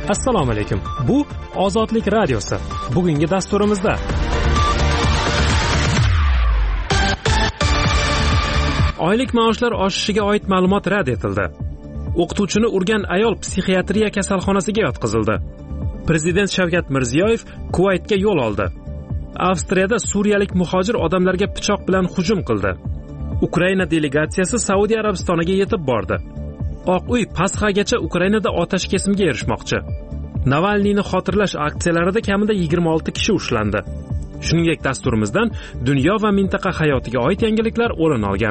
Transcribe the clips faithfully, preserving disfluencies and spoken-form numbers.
Assalomu alaykum. Bu Ozodlik radiosi. Bugungi dasturimizda oylik maoshlar oshishiga oid ma'lumot rad etildi. O'qituvchini urgan ayol psixiatriya kasalxonasiga yotqizildi. Prezident Shavkat Mirziyoyev Kuvaytga yo'l oldi. Avstriyada suriyalik muhojir odamlarga pichoq bilan hujum qildi. Ukraina delegatsiyasi Saudiya Arabistoniga yetib bordi. Oq uy Pasxagacha Ukrainada otash kesimga erishmoqchi. Navalniyni xotirlash aksiyalarida kamida yigirma olti kishi ushlandi. Shuningdek, dasturimizdan dunyo va mintaqa hayotiga oid yangiliklar o'rin olgan.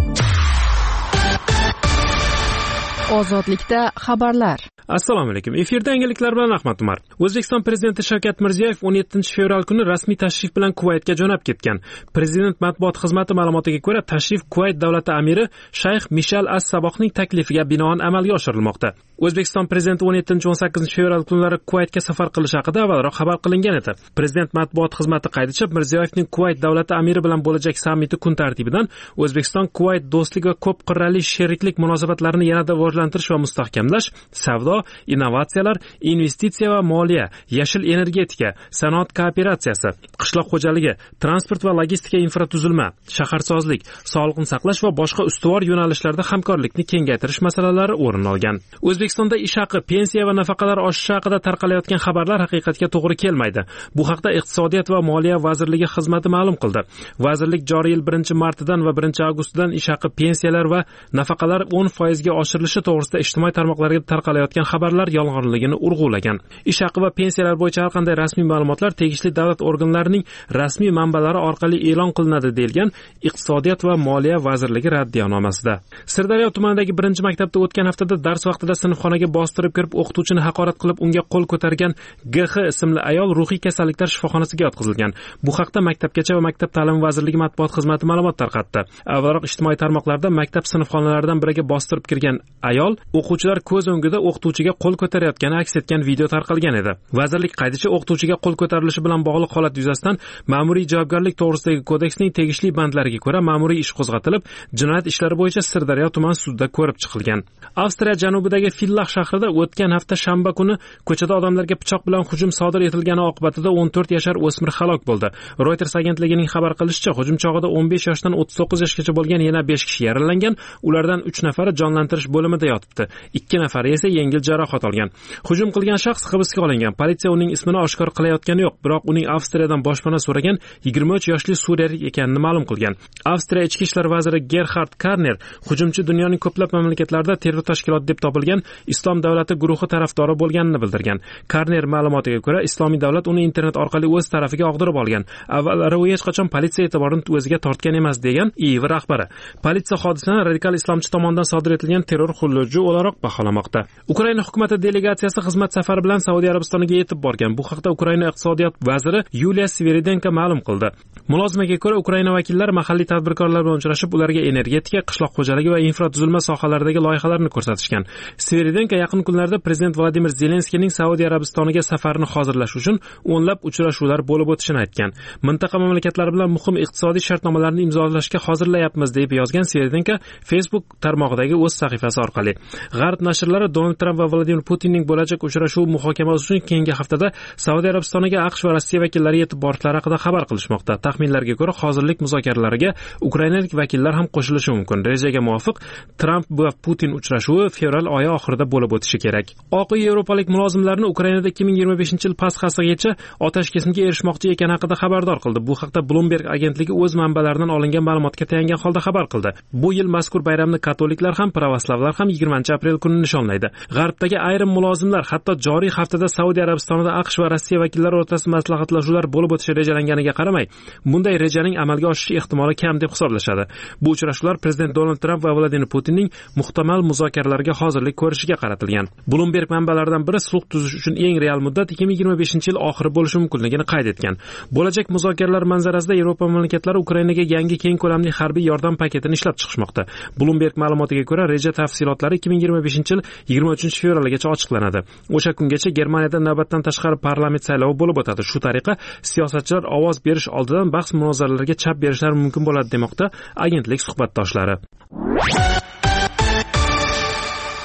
Ozodlikda xabarlar. Assalomu alaykum. Efirda yangiliklar bilan Ahmad Umar. O'zbekiston prezidenti Shavkat Mirziyoyev o'n yettinchi fevral kuni rasmiy tashrif bilan Kuvaytga jo'nab ketgan. Prezident matbuot xizmati ma'lumotiga ko'ra, tashrif Kuvayt davlati amiri Shayx Mishal As-Saboqning taklifiga binoan amalga oshirilmoqda. O'zbekiston prezidenti o'n yettinchi o'n sakkizinchi fevral kunlari Kuvaytga safar qilishi haqida avvalroq xabar qilingan edi. Prezident matbuot xizmati qayd etib, Mirziyoyevning Kuvayt davlati amiri bilan bo'lajak sammiti kun tartibidan O'zbekiston Kuvayt do'stlik va ko'p qirrali sheriklik munosabatlarini yanada rivojlantirish va mustahkamlash, savdo, innovatsiyalar, investitsiya va moliya, yashil energetika, sanoat kooperatsiyasi, qishloq xo'jaligi, transport va logistika infratuzilma, shaharsozlik, sog'liqni saqlash va boshqa ustuvor yo'nalishlarda hamkorlikni kengaytirish masalalari o'rin olgan. O'zbekistonda ish haqi, pensiya va nafaqalar oshishi haqida tarqalayotgan xabarlar haqiqatga to'g'ri kelmaydi. Bu haqda Iqtisodiyot va Moliya vazirligi xizmati ma'lum qildi. Vazirlik joriy yil birinchi martidan va birinchi avgustdan ish haqi, pensiyalar va nafaqalar o'n foizga oshirilishi to'g'risida ijtimoiy tarmoqlarga tarqalayotgan xabarlar yolg'onligini urg'ulagan. Ish haqi va pensiyalar bo'yicha har qanday rasmiy ma'lumotlar tegishli davlat organlarining rasmiy manbalari orqali e'lon qilinadi deyilgan Iqtisodiyot va Moliya vazirligi raddiyonomasida. Sirdaryo tumanidagi birinchi maktabda o'tgan haftada dars vaqtida sinfxonaga bostirib kirib, o'qituvchini haqorat qilib, unga qo'l ko'targan G X ismli ayol ruhiy kasalliklar shifoxonasiga yotqizilgan. Bu haqda Maktabgacha va Maktab ta'limi vazirligi matbuot xizmati ma'lumot tarqatdi. Avvalroq ijtimoiy tarmoqlarda maktab sinfxonalaridan biriga bostirib kirgan ayol o'quvchilar ko'z o'ngida o'qituvchiga qo'l ko'tarayotgani aks etgan video tarqalgan edi. Vazirlik qayticha o'qituvchiga qo'l ko'tarilishi bilan bog'liq holat yuzasidan ma'muriy javobgarlik to'g'risidagi kodeksning tegishli bandlariga ko'ra ma'muriy ish qo'zg'atilib, jinoyat ishlari bo'yicha Sirdaryo tuman sudida ko'rib chiqilgan. Avstriya janubidagi Fillax shahrida o'tgan hafta shanba kuni ko'chada odamlarga pichoq bilan hujum sodir etilgani oqibatida o'n to'rt yashar o'smir halok bo'ldi. Reuters agentligining xabar qilishicha, hujum chog'ida o'n besh yoshdan o'ttiz to'qqiz yoshgacha bo'lgan yana besh kishi yaralangan, ulardan uch nafari jonlantirish bo'limida yotibdi. ikki nafari esa yengil jarohat olgan. Hujum qilgan shaxs hibsga olingan. Politsiya uning ismini oshkor qilayotgani yo'q, biroq uning Avstriyadan boshpana so'ragan yigirma uch yoshli suriyalik ekanini ma'lum qilgan. Avstriya ichki ishlar vaziri Gerhard Karner hujumchi dunyoning ko'plab mamlakatlarida terror tashkiloti deb topilgan Islom davlati guruhi tarafdori bo'lganini bildirgan. Karner ma'lumotiga ko'ra, Islomiy davlat uni internet orqali o'z tarafiga og'dirib olgan. Avvallari u hech qachon politsiya e'tiborini o'ziga tortgan emas degan I I V rahbari. Politsiya hodisani radikal islomchi tomonidan sodir etilgan terror xulluji o'laroq baholamoqda. Ukraina hukumati delegatsiyasi xizmat safari bilan Saudiya Arabistoniga yetib borgan. Bu haqda Ukraina iqtisodiyot vaziri Yuliya Sviridenko ma'lum qildi. Mulozimaga ko'ra, Ukraina vakillari mahalliy tadbirkorlar bilan uchrashib, ularga energetika, qishloq xo'jaligi va infratuzilma sohalaridagi loyihalarni ko'rsatishgan. Sviridenko yaqin kunlarda prezident Vladimir Zelenskiyning Saudiya Arabistoniga safarini hozirlash uchun o'nlab uchrashuvlar bo'lib o'tishini aytgan. Mintaqa mamlakatlari bilan muhim iqtisodiy shartnomalarni imzolashga hozirlayapmiz deb yozgan Sviridenko Facebook tarmog'idagi o'z sahifasi orqali. G'arb nashrlari Donald Tramp va Vladimir Putinning bo'lajak uchrashuv muhokamasi uchun keyingi haftada Saudiya Arabistoniga AQSh va Rossiya vakillari yetib borishlari haqida xabar qilishmoqda. Taxminlarga ko'ra, hozirlik muzokaralariga ukrainalik vakillar ham qo'shilishi mumkin. Rejaga muvofiq, Tramp va Putin uchrashuvi fevral oyi oxirida bo'lib o'tishi kerak. Oq uy yevropalik mulozimlarni Ukrainada ikki ming yigirma beshinchi yil Pasxasigacha otash kesimga erishmoqchi ekani haqida xabardor qildi. Bu haqda Bloomberg agentligi o'z manbalaridan olingan ma'lumotga tayangan holda xabar qildi. Bu yil mazkur bayramni katoliklar ham, pravoslavlar ham yigirmanchi aprel kuni nishonlaydi. G'arbdagi ayrim mulozimlar hatto joriy haftada Saudiya Arabistonida AQSh va Rossiya vakillari o'rtasida maslahatlashuvlar bo'lib o'tishi rejalanganiga qaramay, bunday rejaning amalga oshishi ehtimoli kam deb hisoblashadi. Bu uchrashuvlar prezident Donald Tramp va Vladimir Putinning muhtamal muzokaralarga hozirlik ko'rishiga qaratilgan. Bloomberg manbalaridan biri sulh tuzish uchun eng real muddat ikki ming yigirma beshinchi yil oxiri bo'lishi mumkinligini qayd etgan. Bo'lajak muzokaralar manzarasida Yevropa mamlakatlari Ukrainaga yangi keng ko'lamli harbiy yordam paketini ishlab chiqishmoqda. Bloomberg ma'lumotiga ko'ra, reja tafsilotlari ikki ming yigirma beshinchi yil yigirma uchinchi fevralgacha ochiqlanadi. O'sha kungacha Germaniyada navbatdan tashqari parlament saylovi bo'lib o'tadi. Shu tariqa siyosatchilar ovoz berish oldidan bahs munozaralarga chap berishlari mumkin bo'ladi demoqda agentlik suhbatdoshlari.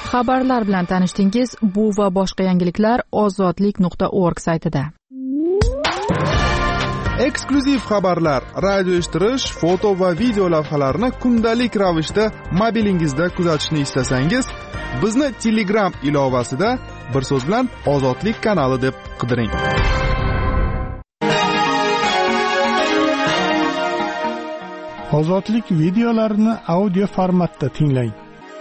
Xabarlar bilan tanishdingiz. Bu va boshqa yangiliklar ozodlik nuqta org saytida. Eksklyuziv xabarlar, radio eshittirish, foto va video lavhalarni kundalik ravishda mobilingizda kuzatishni istasangiz, bizni Telegram ilovasida bir so'z bilan Ozodlik kanali deb qidiring. Ozodlik videolarini audio formatda tinglang.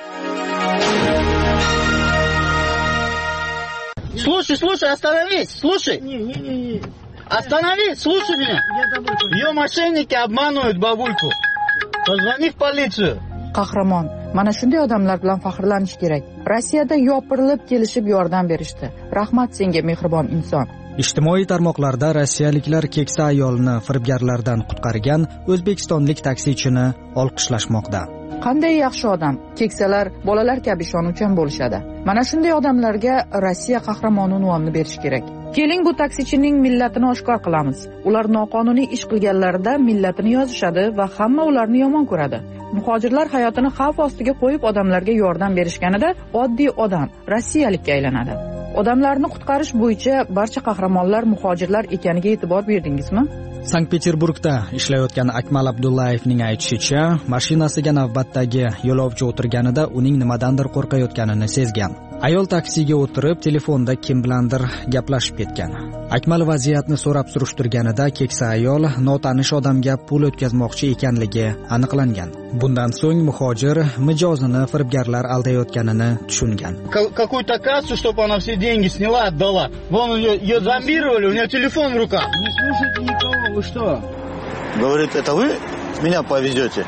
Слушай, слушай, остановись, слушай. Не, не, не, не. Остановись, слушай меня. Ее мошенники обманывают бабульку. Позвони в полицию. Qahramon, mana shunday odamlar bilan faxrlanish kerak. Rossiyada yopirilib kelishib yordam berishdi. Rahmat senga, mehribon inson. Ijtimoiy tarmoqlarda rossiyaliklar keksa ayolni firibgarlardan qutqargan o'zbekistonlik taksichini olqishlashmoqda. Qanday yaxshi odam. Keksalar bolalar kabi ishonuvchan bo'lishadi. Mana shunday odamlarga Rossiya qahramoni unvonini berish kerak. Keling, bu taksichining millatini oshkor qilamiz. Ular noqonuniy ish qilganlarida millatini yozishadi va hamma ularni yomon ko'radi. Muhojirlar hayotini xavf ostiga qo'yib odamlarga yordam berishganida oddiy odam rossiyalikka aylanadi. Odamlarni qutqarish bo'yicha barcha qahramonlar muhojirlar ekaniga e'tibor berdingizmi? Sankt-Peterburgda ishlayotgan Akmal Abdullayevning aytishicha, mashinasiga navbatdagi yo'lovchi o'tirganida uning nimadandir qo'rqayotganini sezgan. Ayol taksiga o'tirib, telefonda kim bilandir gaplashib ketgan. Akmal vaziyatni so'rab surishtirganida keksa ayol notanish odamga pul o'tkazmoqchi ekanligi aniqlangan. Bundan so'ng muhojir mijozini firibgarlar aldayotganini tushungan. Какую-то кассу, чтобы она все деньги сняла, отдала. Вон ее, ее зомбировали, у нее телефон в руках. Не слушайте никого, вы что? Говорит, это вы меня повезете?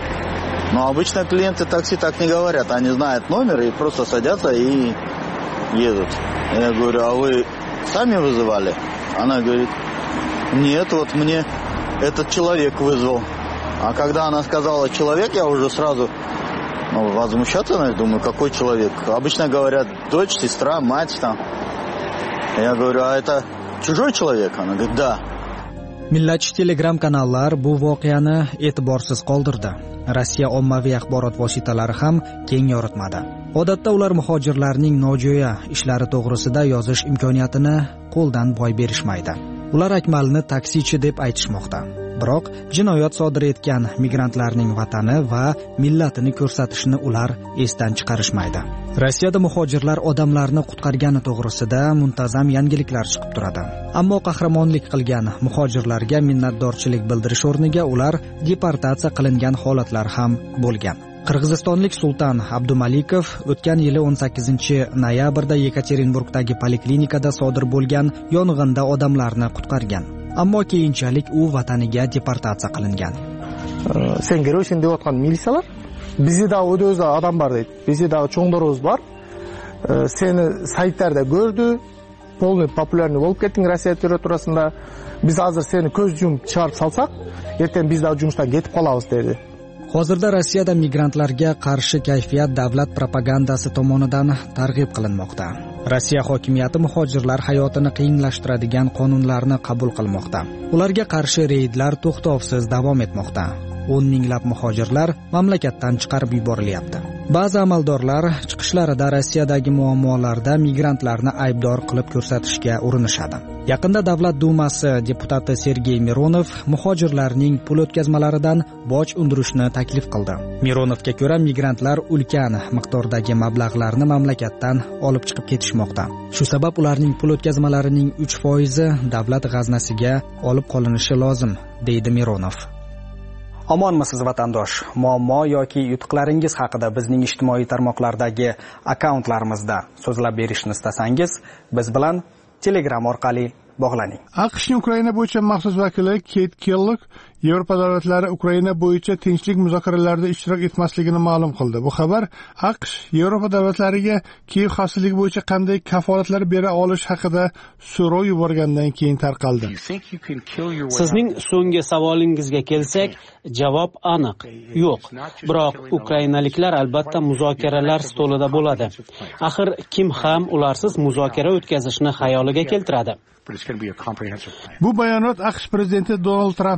Но обычно клиенты такси так не говорят. Они знают номер и просто садятся и едут. Я говорю, а вы сами вызывали? Она говорит, нет, вот мне этот человек вызвал. А когда она сказала человек, я уже сразу ну, возмущаться, думаю, какой человек? Обычно говорят дочь, сестра, мать там. Я говорю, а это чужой человек? Она говорит, да. Millatchi Telegram kanallar bu voqeani e'tiborsiz qoldirdi. Rossiya ommaviy axborot vositalari ham keng yoritmadi. Odatda ular muhojirlarning nojo'ya ishlari to'g'risida yozish imkoniyatini qo'ldan boy berishmaydi. Ular Akmalni taksichi deb aytishmoqda. Biroq jinoyat sodir etgan migrantlarning vatani va millatini ko'rsatishni ular esdan chiqarishmaydi. Rossiyada muhojirlar odamlarni qutqargani to'g'risida muntazam yangiliklar chiqib turadi. Ammo qahramonlik qilgan muhojirlarga minnatdorchilik bildirish o'rniga ular deportatsiya qilingan holatlar ham bo'lgan. Qirg'izistonlik Sultan Abdumalikov o'tgan yili o'n sakkizinchi noyabrda Yekaterinburgdagi poliklinikada sodir bo'lgan yong'inda odamlarni qutqargan. Ammo keyinchalik u vataniga deportatsiya qilingan. Sen görөшүн деп аткан милициялар bizde de ödözde adam var deydi. Bizde de çoğunlarımız var. Seni saytlarda gördü. Polный популярный болып кеттің Россия территориясында. Biz hazır seni көз жұмып шығарып салсақ, ертең biz de жұмыстан кетіп қалабыз dedi. Hozirda Rossiyada migrantlarga qarshi kayfiyat davlat propagandasi tomonidan targ'ib qilinmoqda. Rossiya hokimiyati muhojirlar hayotini qiyinlashtiradigan qonunlarni qabul qilmoqda. Ularga qarshi reydlar to'xtovsiz davom etmoqda. o'n minglab muhojirlar mamlakatdan chiqarib yuborilyapti. Ba'zi amaldorlar chiqishlarida Rossiyadagi muammolarda migrantlarni aybdor qilib ko'rsatishga urinishadi. Yaqinda Davlat Dumasi deputati Sergey Mironov muhojirlarning pul o'tkazmalaridan boj undirishni taklif qildi. Mironovga ko'ra, migrantlar ulkan miqdordagi mablag'larni mamlakatdan olib chiqib ketishmoqda. Shu sabab ularning pul o'tkazmalarining uch foizi davlat g'aznasiga olib qolinishi lozim, deydi Mironov. Omonmisiz vatandosh? Muammo yoki yutuqlaringiz haqida bizning ijtimoiy tarmoqlardagi akkauntlarimizda so'zlab berishni istasangiz, biz bilan Telegram orqali bog'laning. AQShning Ukraina bo'yicha maxsus vakili Keyt Kellogg Yevropa davlatlari Ukraina bo'yicha tinchlik muzokaralarida ishtirok etmasligini ma'lum qildi. Bu xabar AQSh Yevropa davlatlariga Kiyev xavfsizlik bo'yicha qanday kafolatlar bera olish haqida so'rov yuborgandan keyin tarqaldi. Sizning so'nggi savolingizga kelsak, javob aniq, yo'q. Biroq ukrainaliklar albatta muzokaralar stolida bo'ladi. Axir kim ham ularsiz muzokara o'tkazishni xayoliga keltiradi? Bu bayonot AQSh prezidenti Donald Trampning Rossiya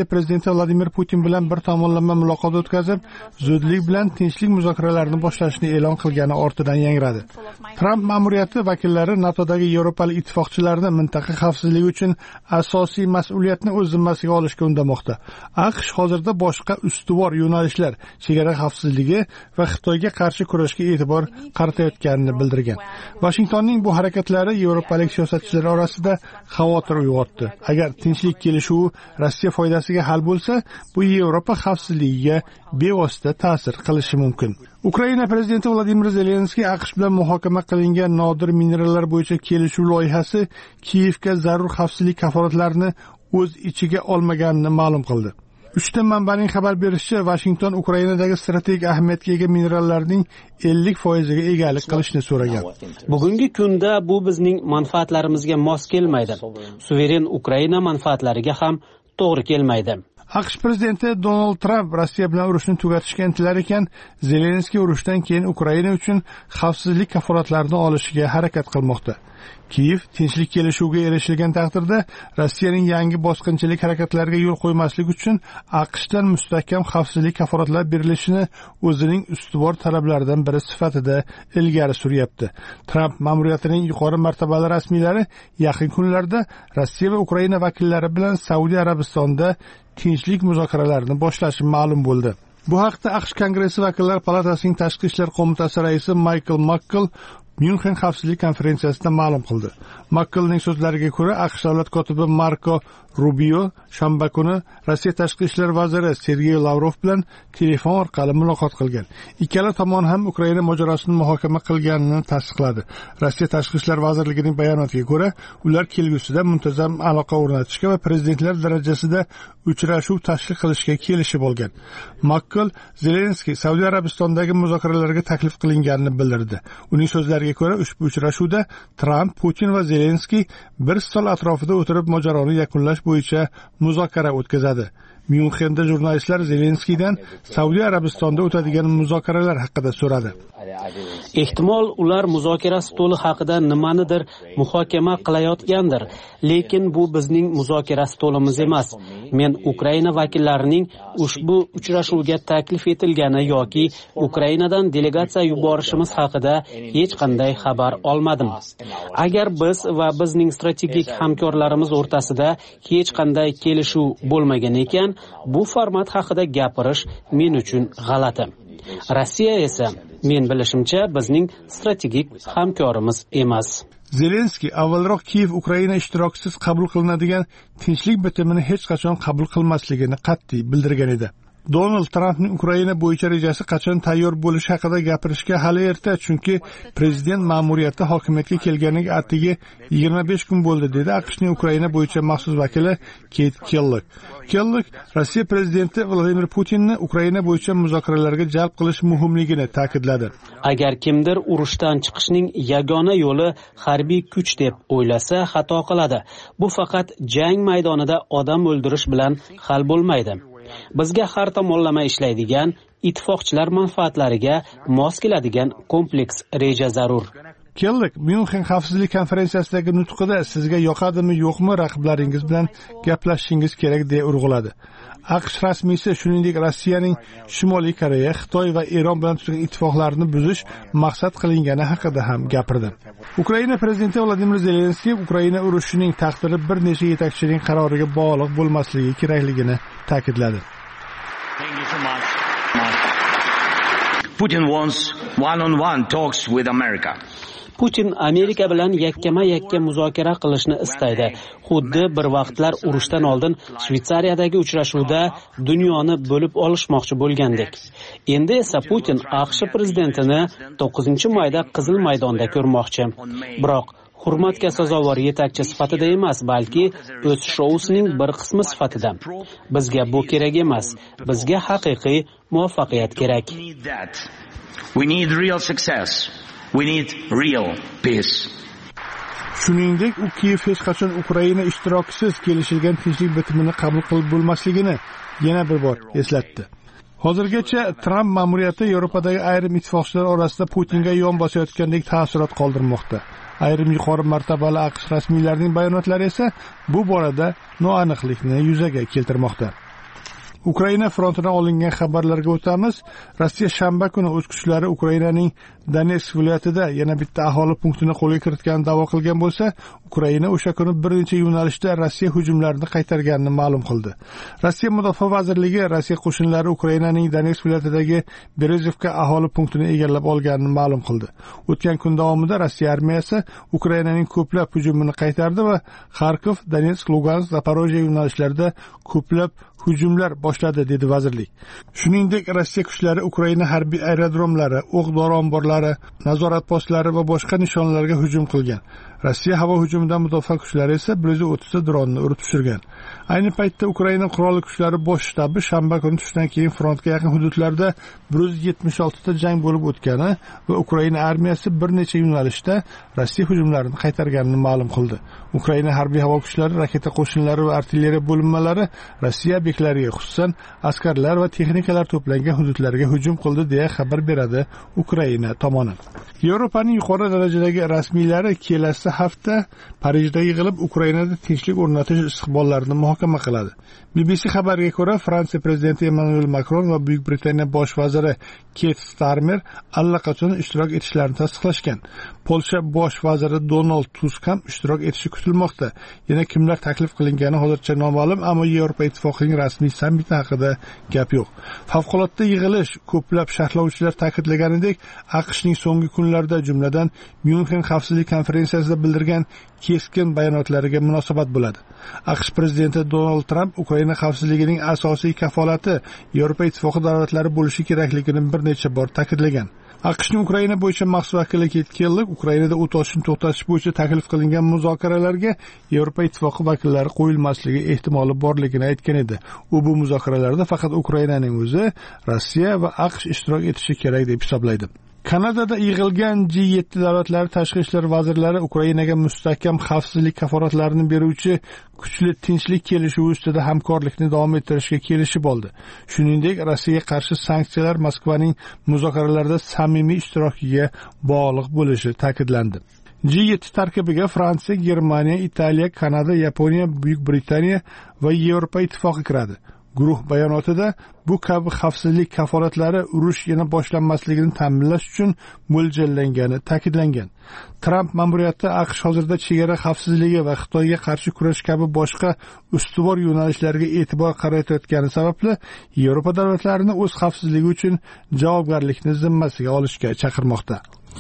Rossiya prezidenti Vladimir Putin bilan bir tomonlama muloqot o'tkazib, zudlik bilan tinchlik muzokaralarini boshlashni e'lon qilgani ortidan yangradi. Tramp ma'muriyati vakillari NATOdagi Yevropalik ittifoqchilarni mintaqa xavfsizligi uchun asosiy mas'uliyatni o'z zimmasiga olishga undamoqda. AQSh hozirda boshqa ustuvor yo'nalishlar, chegara xavfsizligi va Xitoyga qarshi kurashga e'tibor qaratayotganini bildirgan. Vashingtonning bu harakatlari yevropalik siyosatchilar orasida xavotir uyg'otdi. Agar tinchlik kelishuvi Rossiya foydasiga hal bo'lsa, bu Yevropa xavfsizligiga bevosita ta'sir qilishi mumkin. Ukraina prezidenti Vladimir Zelenskiy AQSh bilan muhokama qilingan nodir minerallar bo'yicha kelishuv loyihasi Kiyevga zarur xavfsizlik kafolatlarini o'z ichiga olmaganini ma'lum qildi. Uchta manbaning xabar berishicha, Washington Ukrainadagi strategik ahamiyatga ega minerallarning ellik foiziga egalik qilishni so'ragan. Bugungi kunda bu bizning manfaatlarimizga mos kelmaydi. Suveren Ukraina manfaatlariga ham to'g'ri kelmaydi. AQSh prezidenti Donald Trump Rossiya bilan urushni tugatishga intilar ekan, Zelenskiy urushdan keyin Ukraina uchun xavfsizlik kafolatlarini olishga harakat qilmoqda. Kiyev tinchlik kelishuviga erishilgan taqdirda Rossiyaning yangi bosqinchilik harakatlariga yo'l qo'ymaslik uchun AQShdan mustahkam xavfsizlik kafolatlar berilishini o'zining ustuvor talablaridan biri sifatida ilgari suryapti. Tramp ma'muriyatining yuqori martabali rasmiylari yaqin kunlarda Rossiya va Ukraina vakillari bilan Saudiya Arabistonda tinchlik muzokaralarini boshlashi ma'lum bo'ldi. Bu haqda AQSh Kongressi vakillar palatasining tashqi ishlar qo'mitasi raisi Michael McCall Myunxen xavfsizlik konferensiyasida ma'lum qildi. McCallning so'zlariga ko'ra, AQSh davlat kotibi Marko Rubio shanba kuni Rossiya tashqi ishlar vaziri Sergey Lavrov bilan telefon orqali muloqot qilgan. Ikkala tomon ham Ukraina mojarosini muhokama qilganini tasdiqladi. Rossiya tashqi ishlar vazirligining bayonotiga ko'ra, ular kelgusida muntazam aloqa o'rnatishga va prezidentlar darajasida uchrashuv tashkil qilishga kelishib olgan. McCall Zelenskiy Saudiya Arabistondagi muzokaralarga taklif qilinganini bildirdi. Uning so'zlariga ko'ra, ushbu uchrashuvda Tramp, Putin va Zelenskiy bir stol atrofida o'tirib mojaroni yakunlash bo'yicha muzokara o'tkazadi. Myunxenda jurnalistlar Zelenskiydan Saudiya Arabistonda o'tadigan muzokaralar haqida so'radi. Ehtimol ular muzokara stoli haqida nimanidir muhokama qilayotgandir, lekin bu bizning muzokara stolimiz emas. Men Ukraina vakillarining ushbu uchrashuvga taklif etilgani yoki Ukrainadan delegatsiya yuborishimiz haqida hech qanday xabar olmadim. Agar biz va bizning strategik hamkorlarimiz o'rtasida hech qanday kelishuv bo'lmagan ekan, bu format haqida gapirish men uchun g'alati. Rossiya esa men bilishimcha bizning strategik hamkorimiz emas. Zelenskiy avvalroq Kiyev Ukraina ishtirokisiz qabul qilinadigan tinchlik bitimini hech qachon qabul qilmasligini qat'iy bildirgan edi. Donald Trampning Ukraina bo'yicha rejasi qachon tayyor bo'lishi haqida gapirishga hali erta, chunki prezident ma'muriyati hokimiyatga kelganiga atigi yigirma besh kun bo'ldi, dedi AQShning Ukraina bo'yicha maxsus vakili Keyt Kellogg. Kellogg Rossiya prezidenti Vladimir Putinni Ukraina bo'yicha muzokaralarga jalb qilish muhimligini ta'kidladi. Agar kimdir urushdan chiqishning yagona yo'li harbiy kuch deb o'ylasa, xato qiladi. Bu faqat jang maydonida odam o'ldirish bilan hal bo'lmaydi. Bizga har tomonlama ishlaydigan, ittifoqchilar manfaatlariga mos keladigan kompleks reja zarur. Kellogg Myunxen xavfsizlik konferensiyasidagi nutqida sizga yoqadimi yo'qmi raqiblaringiz bilan gaplashishingiz kerak deya urg'uladi. AQSh rasmiysi shuningdek Rossiyaning Shimoliy Koreya, Xitoy va Eron bilan tuzgan ittifoqlarini buzish maqsad qilingani haqida ham gapirdi. Ukraina prezidenti Vladimir Zelenskiy Ukraina urushining taqdiri bir necha yetakchining qaroriga bog'liq bo'lmasligi kerakligini ta'kidladi. Putin wants one-on-one talks with America. Putin Amerika bilan yakkama-yakka muzokara qilishni istaydi. Xuddi bir vaqtlar urushdan oldin Shveysariyadagi uchrashuvda dunyoni bo'lib olishmoqchi bo'lgandek. Endi esa Putin AQSh prezidentini to'qqizinchi mayda Qizil maydonda ko'rmoqchi. Biroq hurmatga sazovor yetakchi sifatida emas, balki o'z shousining bir qismi sifatida. Bizga bu kerak emas. Bizga haqiqiy muvaffaqiyat kerak. We need real success. We need real peace. Shuningdek, u Kiyev hech qachon Ukraina ishtirokisiz kelishilgan tinchlik bitimini qabul qilib bo'lmasligini yana bir bor eslatdi. Hozirgacha Tramp ma'muriyati Yevropadagi ayrim ittifoqchilar orasida Putinga yon bosayotgandek ta'sirot qoldirmoqda. Ayrim yuqori martabali AQSh rasmiylarining bayonotlari esa bu borada noaniqlikni yuzaga keltirmoqda. Ukraina frontidan olingan xabarlarga o'tamiz. Rossiya shanba kuni o'z kuchlari Ukrainaning Donetsk viloyatida yana bitta aholi punktini qo'lga kiritganini da'vo qilgan bo'lsa, Ukraina o'sha kuni bir necha yo'nalishda Rossiya hujumlarini qaytarganini ma'lum qildi. Rossiya Mudofaa vazirligi Rossiya qo'shinlari Ukrainaning Donetsk viloyatidagi Berezovka aholi punktini egallab olganini ma'lum qildi. O'tgan kun davomida Rossiya armiyasi Ukrainaning ko'plab hujumini qaytardi va Kharkov, Donetsk, Lugansk, Zaporojye yo'nalishlarida ko'plab hujumlar boshladi, dedi vazirlik. Shuningdek, Rossiya kuchlari Ukraina harbiy aerodromlari, o'q-dori omborlari, nazorat postlari va boshqa nishonlarga hujum qilgan. Rossiya havo hujumidan mudofaa kuchlari esa bir yuz o'ttiz ta dronni urib tushirgan. Ayni paytda Ukraina qurolli kuchlari bosh shtabi shanba kuni tushdan keyin frontga yaqin hududlarda bir yuz yetmish olti ta jang bo'lib o'tgani va Ukraina armiyasi bir necha yo'nalishda Rossiya hujumlarini qaytarganini ma'lum qildi. Ukraina harbiy havo kuchlari, raketa qo'shinlari va artilleriya bo'linmalari Rossiya obyektlariga, xususan askarlar va texnikalar to'plangan hududlarga hujum qildi, deya xabar beradi Ukraina tomoni. Yevropaning yuqori darajadagi rasmiylari kelasi hafta Parijda yig'ilib Ukrainada tinchlik o'rnatish istiqbollarini muhokama qiladi. B B C xabariga ko'ra, Fransiya prezidenti Emmanuel Macron va Buyuk Britaniya bosh vaziri Keir Starmer allaqachon ishtirok etishlarini tasdiqlashgan. Polsha bosh vaziri Donald Tusk ham ishtirok etishi kutilmoqda. Yana kimlar taklif qilingani hozircha noma'lum, ammo Yevropa ittifoqining rasmiy sammiti haqida gap yo'q. Favqulodda yig'ilish ko'plab sharhlovchilar ta'kidlaganidek, AQShning so'nggi kunlarda, jumladan Myunxen xavfsizlik konferensiyasida bildirgan keskin bayonotlariga munosabat bo'ladi. AQSh prezidenti Donald Trump Ukraina xavfsizligining asosiy kafolati Yevropa ittifoqi davlatlari bo'lishi kerakligini bir necha bor ta'kidlagan. AQShning Ukraina bo'yicha maxsus vakili Kit Kelly Ukrainada o't ochishni to'xtatish bo'yicha taklif qilingan muzokaralarga Yevropa ittifoqi vakillari qo'yilmasligi ehtimoli borligini aytgan edi. U bu muzokaralarda faqat Ukrainaning o'zi, Rossiya va AQSh ishtirok etishi kerak deb hisoblaydi. Kanadada yig'ilgan G yetti davlatlari tashqi ishlar vazirlari Ukrainaga mustahkam xavfsizlik kafolatlarini beruvchi kuchli tinchlik kelishuvi ustida hamkorlikni davom ettirishga kelishib oldi. Shuningdek, Rossiyaga qarshi sanksiyalar Moskvaning muzokaralarda samimiy ishtirokiga bog'liq bo'lishi ta'kidlandi. G yetti tarkibiga Fransiya, Germaniya, Italiya, Kanada, Yaponiya, Buyuk Britaniya va Yevropa ittifoqi kiradi. Guruh bayonotida bu kabi xavfsizlik kafolatlari urush yana boshlanmasligini ta'minlash uchun mo'ljallangani ta'kidlangan. Trump ma'muriyati AQSh hozirda chegara xavfsizligi va Xitoyga qarshi kurash kabi boshqa ustuvor yo'nalishlarga e'tibor qaratayotgani sababli Yevropa davlatlarini o'z xavfsizligi uchun javobgarlikni zimmasiga olishga chaqirmoqda.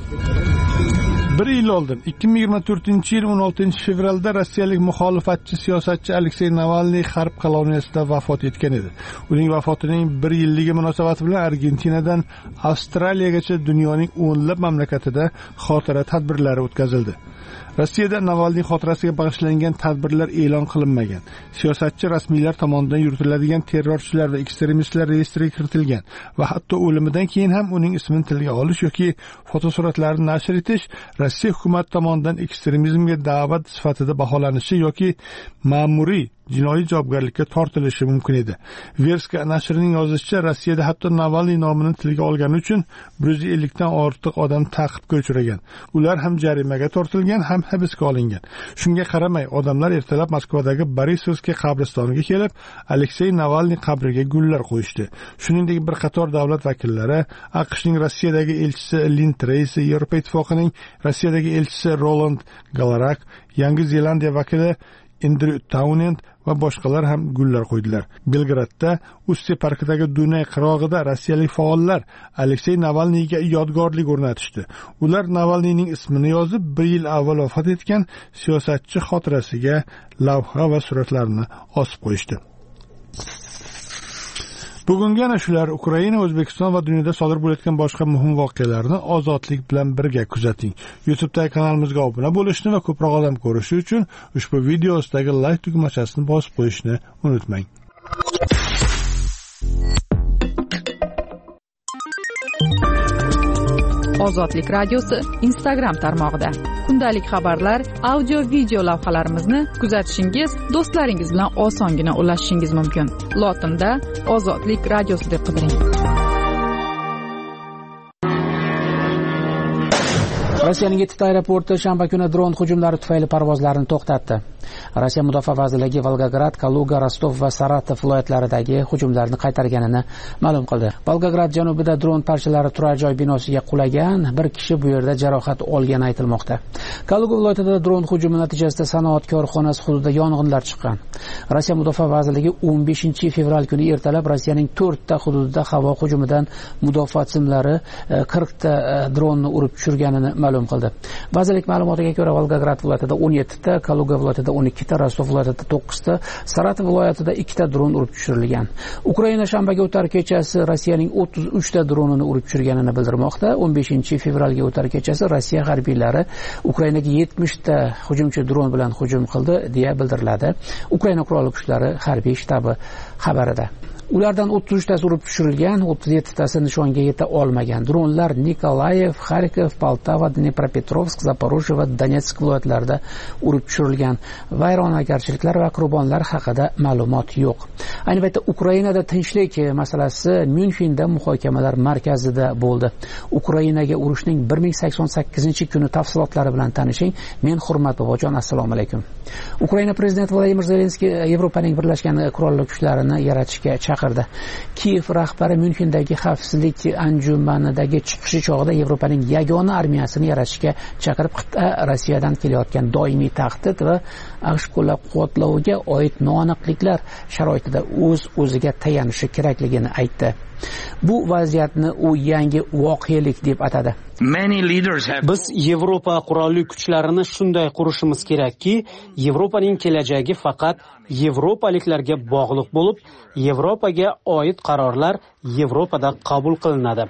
Bir yil oldin, ikki ming yigirma to'rtinchi yil o'n oltinchi fevralda rossiyalik muxolifatchi siyosatchi Aleksey Navalniy harb koloniyasida vafot etgan edi. Uning vafotining bir yilligi munosabati bilan Argentinadan Avstraliyagacha dunyoning o'nlab mamlakatida xotira tadbirlari o'tkazildi. Rossiyada Navalniy xotirasiga bag'ishlangan tadbirlar e'lon qilinmagan. Siyosatchi rasmiylar tomonidan yuritiladigan terrorchilar va ekstremistlar reyestriga kiritilgan va hatto o'limidan keyin ham uning ismini tilga olish yoki fotosuratlarini nashr etish Rossiya hukumati tomonidan ekstremizmga da'vat sifatida baholanishi yoki ma'muriy jinoiy javobgarlikka tortilishi mumkin edi. Verska nashrining yozishicha, Rossiyada hatto Navalniy nomini tilga olgani uchun bir yuz ellik dan ortiq odam ta'qibga uchragan. Ular ham jarimaga tortilgan, ham hibsga olingan. Shunga qaramay, odamlar ertalab Moskvadagi Borisovskiy qabristoniga kelib, Aleksey Navalniy qabriga gullar qo'yishdi. Shuningdek, bir qator davlat vakillari, AQShning Rossiyadagi elchisi Lin Tracy, Yevropa ittifoqining Rossiyadagi elchisi Roland Galarak, Yangi Zelandiya vakili Andrew Townend va boshqalar ham gullar qo'ydilar. Belgradda Usti parkidagi Dunay qirog'ida rossiyalik faollar Aleksey Navalniyga yodgorlik o'rnatishdi. Ular Navalniyning ismini yozib, bir yil avval vafot etgan siyosatchi xotirasiga lavha va suratlarni osib qo'yishdi. Bugungi ana shular. Ukraina, O'zbekiston va dunyoda sodir bo'layotgan boshqa muhim voqealarni ozodlik bilan birga kuzating. YouTube'dagi kanalimizga obuna bo'lishni va ko'proq odam ko'rishi uchun ushbu video ostidagi like tugmachasini bosib qo'yishni unutmang. Ozodlik radiosi Instagram tarmog'ida. Kundalik xabarlar, audio video lavhalarimizni kuzatishingiz, do'stlaringiz bilan osongina ulashishingiz mumkin. Lotinda Ozodlik radiosi deb qidiring. Rossiyaning yettita aeroporti shanba kuni dron hujumlari tufayli parvozlarni to'xtatdi. Rossiya mudofaa vazirligi Volgograd, Kaluga, Rostov va Saratov viloyatlaridagi hujumlarni qaytarganini ma'lum qildi. Volgograd janubida dron parchalari turar joy binosiga qulagan, bir kishi bu yerda jarohat olgani aytilmoqda. Kaluga viloyatida dron hujumi natijasida sanoat korxonasi hududida yong'inlar chiqqan. Rossiya mudofaa vazirligi o'n beshinchi fevral kuni ertalab Rossiyaning to'rtta hududida havo hujumidan mudofaa tizimlari qirqta dronni urib tushirganini ma'lum qildi. Vazirlik ma'lumotiga ko'ra Volgograd viloyatida o'n yettita, Kaluga viloyatida o'n ikkita, Rostov viloyatida to'qqizta, Saratov viloyatida ikkita dron urib tushirilgan. Ukraina shanbaga o'tar kechasi Rossiyaning o'ttiz uchta dronini urib tushirganini bildirmoqda. o'n beshinchi fevralga o'tar kechasi Rossiya harbiylari Ukrainaga yetmishta hujumchi dron bilan hujum qildi deya bildiriladi. Ukraina qurolli kuchlari harbiy shtabi xabarida. Ulardan o'ttiz uchtasi urib tushirilgan, o'ttiz yettitasi nishonga yeta olmagan. Dronlar Nikolayev, Kharkiv, Poltava, Dnepropetrovsk, Zaporojye va Donetsk viloyatlarida urib tushirilgan. Vayronagarchiliklar va qurbonlar haqida ma'lumot yo'q. Ayni paytda Ukrainada tinchlik masalasi Myunxenda muhokamalar markazida bo'ldi. Ukrainaga urushning bir ming sakson sakkizinchi kuni tafsilotlari bilan tanishing. Men Hurmat bobojon, assalomu alaykum. Ukraina prezidenti Vladimir Zelenskiy Yevropaning birlashgan qurolli kuchlarini yaratishga chaqirdi. Kiyev rahbari Myunxendagi xavfsizlik anjumanidagi chiqishi chog'ida Yevropaning yagona armiyasini yaratishga chaqirib, qit'a Rossiyadan kelayotgan doimiy tahdid va AQSh qo'llab-quvvatloviga oid noaniqliklar sharoitida o'z o'ziga tayanishi kerakligini aytdi. Bu vaziyatni u yangi voqelik deb atadi. Biz Yevropa qurolli kuchlarini shunday qurishimiz kerakki, Yevropaning kelajagi faqat yevropaliklarga bog'liq bo'lib, Yevropaga oid qarorlar Yevropada qabul qilinadi.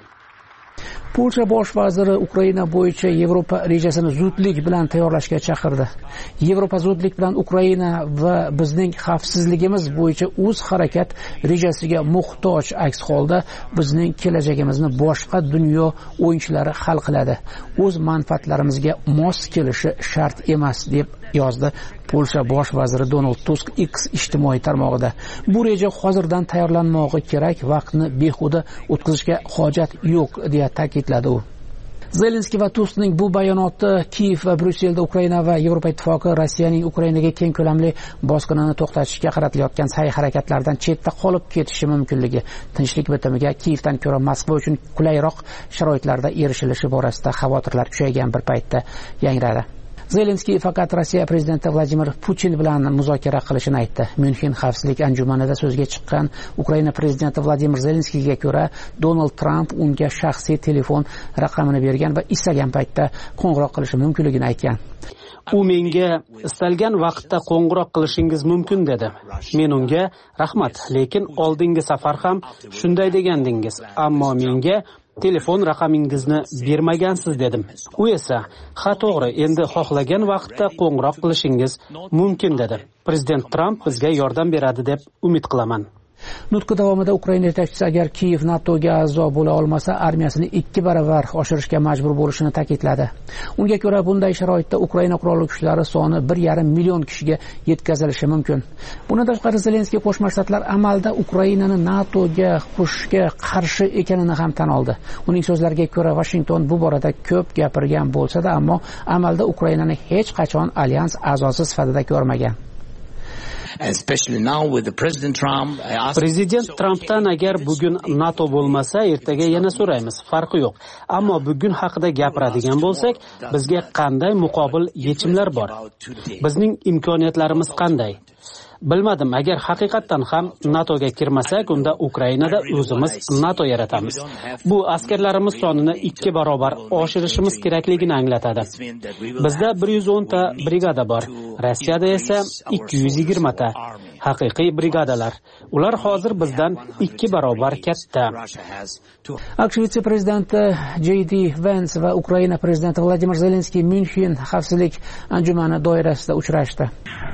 Polsha bosh vaziri Ukraina bo'yicha Yevropa rejasini zudlik bilan tayyorlashga chaqirdi. Yevropa zudlik bilan Ukraina va bizning xavfsizligimiz bo'yicha o'z harakat rejasiga muhtoj, aks holda bizning kelajagimizni boshqa dunyo o'yinchilari hal qiladi. O'z manfaatlarimizga mos kelishi shart emas, deb yozdi Polsha bosh vaziri Donald Tusk X ijtimoiy tarmog'ida. Bu reja hozirdan tayyorlanmog'i kerak, vaqtni behuda o'tkazishga hojat yo'q, deya ta'kidladi u. Zelenskiy va Tuskning bu bayonoti Kiyev va Bryusselda Ukraina va Yevropa ittifoqi Rossiyaning Ukrainaga keng ko'lamli bosqinini to'xtatishga qaratilayotgan sa'y-harakatlardan chetda qolib ketishi mumkinligi, tinchlik bitimiga Kiyevdan ko'ra Moskva uchun qulayroq sharoitlarda erishilishi borasida xavotirlar kuchaygan bir paytda yangradi. Zelenskiy faqat Rossiya prezidenti Vladimir Putin bilan muzokara qilishini aytdi. Myunxen xavfsizlik anjumanida so'zga chiqqan Ukraina prezidenti Vladimir Zelenskiyga ko'ra, Donald Trump unga shaxsiy telefon raqamini bergan va istagan paytda qo'ng'iroq qilishi mumkinligini aytgan. U menga istalgan vaqtda qo'ng'iroq qilishingiz mumkin dedi. Men unga rahmat, lekin oldingi safar ham shunday degandingiz, ammo menga telefon raqamingizni bermagansiz dedim. U esa, ha to'g'ri, endi xohlagan vaqtda qo'ng'iroq qilishingiz mumkin dedi. Prezident Trump bizga yordam beradi deb umid qilaman. Nutqi davomida Ukraina yetakchisi agar Kiyev NATOga a'zo bo'la olmasa, armiyasini ikki baravar oshirishga majbur bo'lishini ta'kidladi. Unga ko'ra, bunday sharoitda Ukraina qurolli kuchlari soni bir yarim million kishiga yetkazilishi mumkin. Bundan tashqari Zelenskiy Qo'shma Shtatlar amalda Ukrainani NATOga qo'shishga qarshi ekanini ham tan oldi. Uning so'zlariga ko'ra, Washington bu borada ko'p gapirgan bo'lsa-da, ammo amalda Ukrainani hech qachon alyans a'zosi sifatida ko'rmagan. Prezident Trumpdan agar bugun NATO bo'lmasa, ertaga yana so'raymiz, farqi yo'q. Ammo bugun haqida gapiradigan bo'lsak, bizga qanday muqobil yechimlar bor? Bizning imkoniyatlarimiz qanday? Bilmadim, agar haqiqatdan ham NATOga kirmasak, unda Ukrainada o'zimiz NATO yaratamiz. Bu askarlarimiz sonini ikki barobar oshirishimiz kerakligini anglatadi. Bizda bir yuz o'n ta brigada bor, Rossiyada esa ikki yuz yigirma ta. Haqiqiy brigadalar. Ular hozir bizdan ikki barobar katta. AQSh vitse-prezidenti J D Vance va Ukraina prezidenti Vladimir Zelenskiy Myunxen xavfsizlik anjumani doirasida uchrashdi.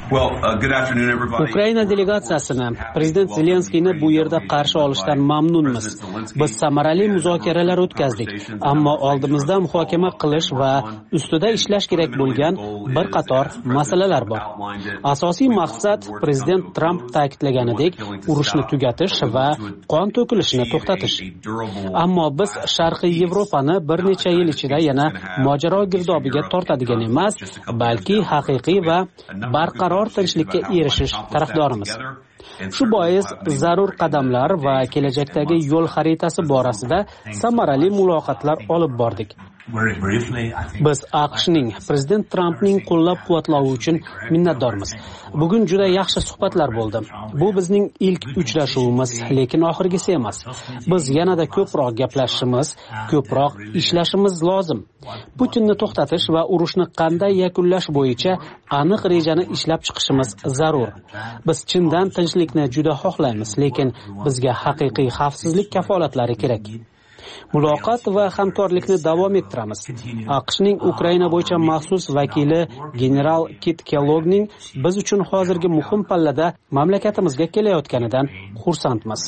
Ukraina delegatsiyasini prezident Zelenskiyni bu yerda qarshi olishdan mamnunmiz. Biz samarali muzokaralar o'tkazdik, ammo oldimizda muhokama qilish va ustida ishlash kerak bo'lgan bir qator masalalar bor. Asosiy maqsad prezident Tramp ta'kidlaganidek urushni tugatish va qon to'kilishini to'xtatish. Ammo biz Sharqiy Yevropani bir necha yil ichida yana mojaro girdobiga tortadigan emas, balki haqiqiy va barqaror tinchlikka erishish tarafdorimiz. Shu bois zarur qadamlar va kelajakdagi yo'l xaritasi borasida samarali muloqotlar olib bordik. Biz AQShning prezident Trampning qo'llab-quvvatlovi uchun minnatdormiz. Bugun juda yaxshi suhbatlar bo'ldi. Bu bizning ilk uchrashuvimiz, lekin oxirgisi emas. Biz yanada ko'proq gaplashishimiz, ko'proq ishlashimiz lozim. Putinni to'xtatish va urushni qanday yakunlash bo'yicha aniq rejani ishlab chiqishimiz zarur. Biz chindan tinchlikni juda xohlaymiz, lekin bizga haqiqiy xavfsizlik kafolatlari kerak. Muloqot va hamkorlikni davom ettiramiz. AQShning Ukraina bo'yicha maxsus vakili general Kit Kellogning biz uchun hozirgi muhim pallada mamlakatimizga kelayotganidan xursandmiz.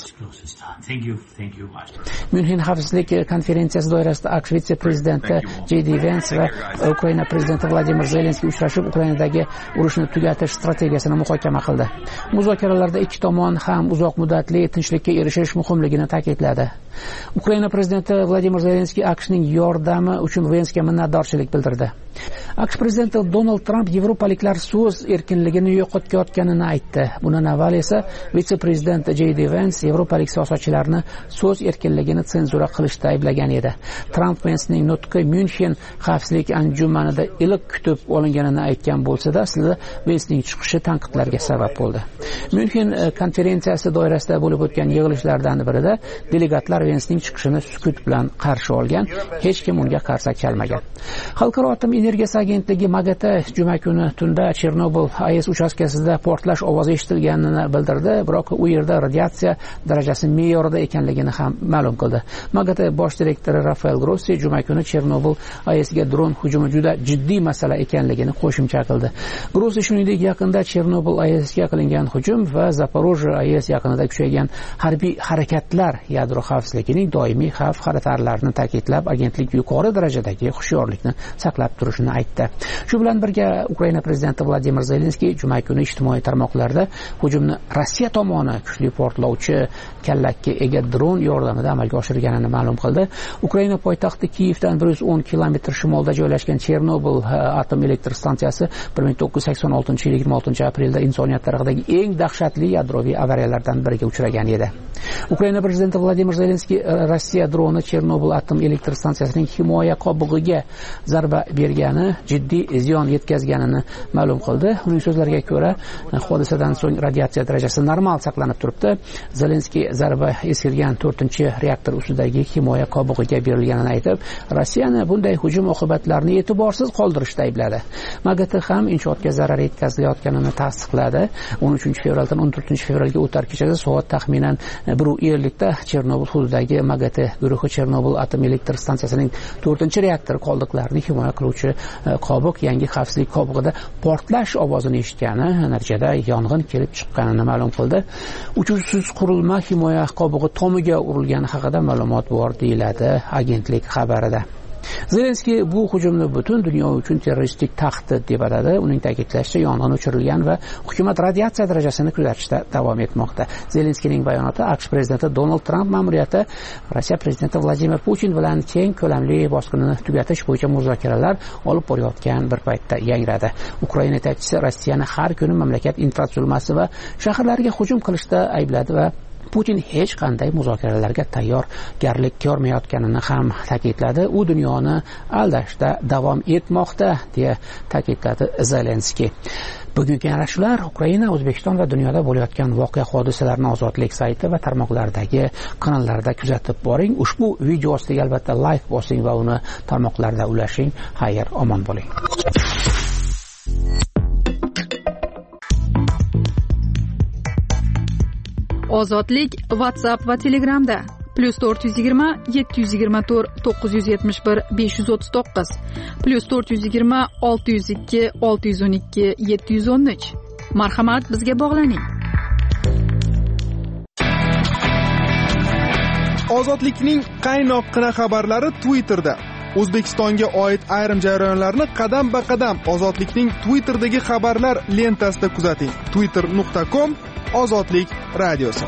Myunxen xavfsizlik konferensiyasi doirasida AQSh vitse-prezidenti J D Vance va Ukraina prezidenti Vladimir Zelenskiy uchrashib, Ukrainadagi urushni tugatish strategiyasini muhokama qildi. Muzokaralarda ikki tomon ham uzoq muddatli tinchlikka erishish muhimligini ta'kidladi. Ukraina prezidenti Vladimir Zelenskiy AQShning yordami uchun Venskiga minnatdorchilik bildirdi. AQSh prezidenti Donald Tramp yevropaliklar so'z erkinligini yo'qotayotganini aytdi. Bundan avval esa vitse-prezident J D Vance yevropalik siyosatchilarni so'z erkinligini senzura qilishda ayblagan edi. Tramp Vancening nutqi Myunxen xavfsizlik anjumanida iliq kutib olinganini aytgan bo'lsa-da, aslida Vancening chiqishi tanqidlarga sabab bo'ldi. Myunxen konferensiyasi doirasida bo'lib o'tgan yig'ilishlardan birida delegatlar Vancening chiqishini sukut bilan qarshi olgan, hech kim unga qarshi chalmagan. Xalqaro atom energiyasi agentligi MAGATA juma kuni tunda Chernobil A E S uchastkasida portlash ovozi eshitilganini bildirdi, biroq u yerda radiatsiya darajasi me'yorida ekanligini ham ma'lum qildi. MAGATA bosh direktori Rafael Grossi juma kuni Chernobil A E S ga dron hujumi juda jiddiy masala ekanligini qo'shimcha qildi. Grossi shuningdek yaqinda Chernobil A E S ga qilingan hujum va Zaporojye A E S yaqinida kuchaygan harbiy harakatlar yadro xavfsizligining doimiy xavf xatarlarini ta'kidlab, agentlik yuqori darajadagi hushyorlikni saqlab turishini aytdi. Shu bilan birga Ukraina prezidenti Vladimir Zelenskiy juma kuni ijtimoiy tarmoqlarda hujumni Rossiya tomoni kuchli portlovchi kallakka ega dron yordamida amalga oshirganini ma'lum qildi. Ukraina poytaxti Kiyevdan bir yuz o'n kilometr shimolda joylashgan Chernobil atom elektr stansiyasi bir ming to'qqiz yuz sakson oltinchi yil yigirma oltinchi aprelda insoniyat tarixidagi eng dahshatli yadroviy avariyalardan biriga uchragan edi. Ukraina prezidenti Vladimir Zelenskiy Rossiya droni Chernobil atom elektr stansiyasining himoya qobig'iga zarba bergani, jiddiy ziyon yetkazganini ma'lum qildi. Uning so'zlariga ko'ra, hodisadan so'ng radiatsiya darajasi normal saqlanib turibdi. Zelenskiy zarba eskirgan to'rtinchi reaktor ustidagi himoya qobig'iga berilganini aytib, Rossiyani bunday hujum oqibatlarini e'tiborsiz qoldirishda aybladi. MAGATA ham inshootga zarar yetkazilayotganini tasdiqladi. o'n uchinchi fevraldan o'n to'rtinchi fevralga o'tar kechada soat taxminan bir ellikda Chernobil hududidagi MAGATA guruhi Chernobil atom elektr stansiyasining to'rtinchi reaktor qoldiqlarini himoya qiluvchi qobiq yangi xavfsizlik qobig'ida portlash ovozini eshitgani, natijada yong'in kelib chiqqanini ma'lum qildi. Uchuvchisiz qurilma himoya qobig'i tomiga urilgani haqida ma'lumot bor deyiladi agentlik xabarida. Zelenskiy bu hujumni butun dunyo uchun terroristik tahdid deb atadi. Uning ta'kidlashicha, yong'in o'chirilgan va hukumat radiatsiya darajasini kuzatishda davom etmoqda. Zelenskiyning bayonoti AQSh prezidenti Donald Tramp ma'muriyati Rossiya prezidenti Vladimir Putin bilan keng ko'lamli bosqinni tugatish bo'yicha muzokaralar olib borayotgan bir paytda yangradi. Ukraina yetakchisi Rossiyani har kuni mamlakat infratuzilmasi va shaharlarga hujum qilishda aybladi va Putin hech qanday muzokaralarga tayyorgarlik ko'rmayotganini ham ta'kidladi. U dunyoni aldashda davom etmoqda, deya ta'kidladi Zelenskiy. Bugungi yarashlar Ukraina, O'zbekiston va dunyoda bo'layotgan voqea hodisalarni Ozodlik sayti va tarmoqlardagi kanallarda kuzatib boring. Ushbu video ostiga albatta like bosing va uni tarmoqlarda ulashing. Xayr, omon bo'ling. Ozodlik WhatsApp va Telegramda plus to'rt yuz yigirma yetti yuz yigirma to'rt to'qqiz yuz yetmish bir besh yuz o'ttiz to'qqiz plus to'rt yuz yigirma olti yuz ikki olti yuz o'n ikki yetti yuz o'n uch Marhamat, bizga bog'laning. Ozodlikning qaynoqqina xabarlari Twitterda. O'zbekistonga oid ayrim jarayonlarni qadam-ba-qadam Ozodlikning Twitterdagi xabarlar lentasida kuzating. twitter nuqta com Ozodlik radiosi.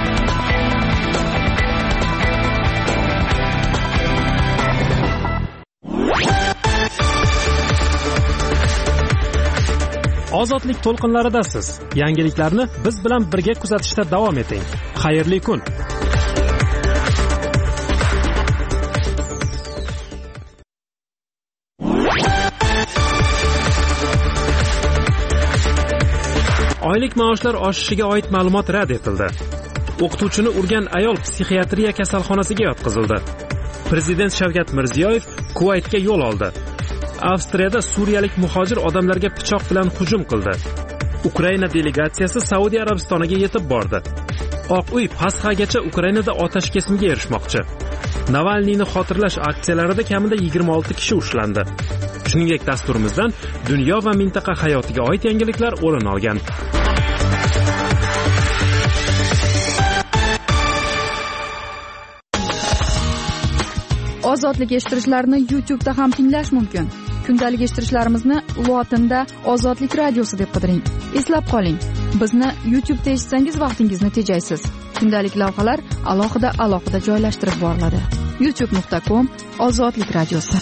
Ozodlik to'lqinlaridasiz. Yangiliklarni biz bilan birga kuzatishda davom eting. Xayrli kun. Oylik maoshlar oshishiga oid ma'lumot rad etildi. O'qituvchini urgan ayol psixiatriya kasalxonasiga yotqizildi. Prezident Shavkat Mirziyoyev Kuvaytga yo'l oldi. Avstriyada suriyalik muhojir odamlarga pichoq bilan hujum qildi. Ukraina delegatsiyasi Saudiya Arabistoniga yetib bordi. Oq uy Pasxagacha Ukrainada otashkesimga erishmoqchi. Navalniyni xotirlash aksiyalarida kamida yigirma olti kishi ushlandi. Shuningdek, dasturimizdan dunyo va mintaqa hayotiga oid yangiliklar o'rin olgan. Ozodlik eshittirichlarini YouTube'da ham tinglash mumkin. Kundalik eshittirishlarimizni lotinda Ozodlik radiosi deb qidiring. Eslab qoling, bizni YouTube'da eshitsangiz vaqtingizni tejaysiz. Kundalik lavhalar alohida alohida joylashtirib boriladi. youtube nuqta com Ozodlik radiosi.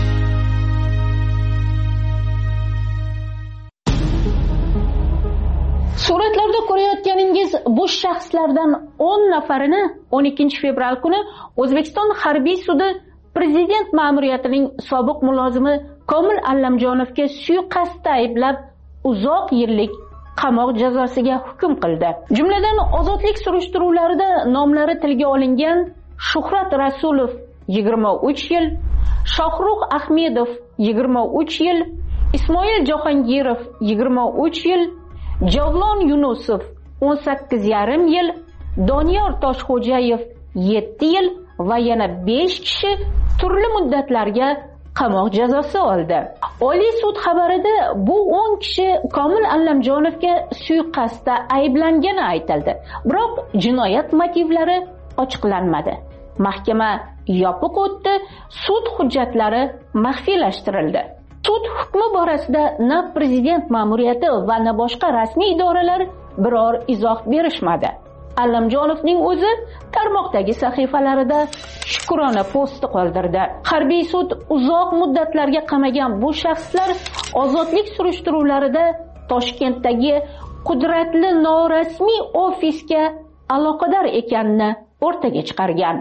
Suratlarda ko'rayotganingiz bu shaxslardan o'n nafarini o'n ikkinchi fevral kuni O'zbekiston harbiy sudi prezident ma'muriyatining sobiq mulozimi Komil Allamjonovga suiqasdda ayblab uzoq yillik qamoq jazosiga hukm qildi. Jumladan ozodlik surishtiruvlarida nomlari tilga olingan Shuhrat Rasulov yigirma uch yil, Shohruh Ahmedov yigirma uch yil, Ismoil Jahongirov yigirma uch yil, Javlon Yunusov o'n sakkiz yarim yil, Doniyor Toshxo'jayev yetti yil va yana besh kishi turli muddatlarga qamoq jazosi oldi. Oliy sud xabarida bu o'n kishi Komil Allamjonovga suiqasdda ayblangani aytildi. Biroq jinoyat motivlari ochiqlanmadi. Mahkama yopiq o'tdi, sud hujjatlari maxfiylashtirildi. Sud hukmi borasida na prezident ma'muriyati va na boshqa rasmiy idoralar biror izoh berishmadi. Allamjonovning o'zi tarmoqdagi sahifalarida shukrona posti qoldirdi. Harbiy sud uzoq muddatlarga qamagan bu shaxslar ozodlik surishtiruvlarida Toshkentdagi qudratli norasmiy ofisga aloqador ekanini o'rtaga chiqargan.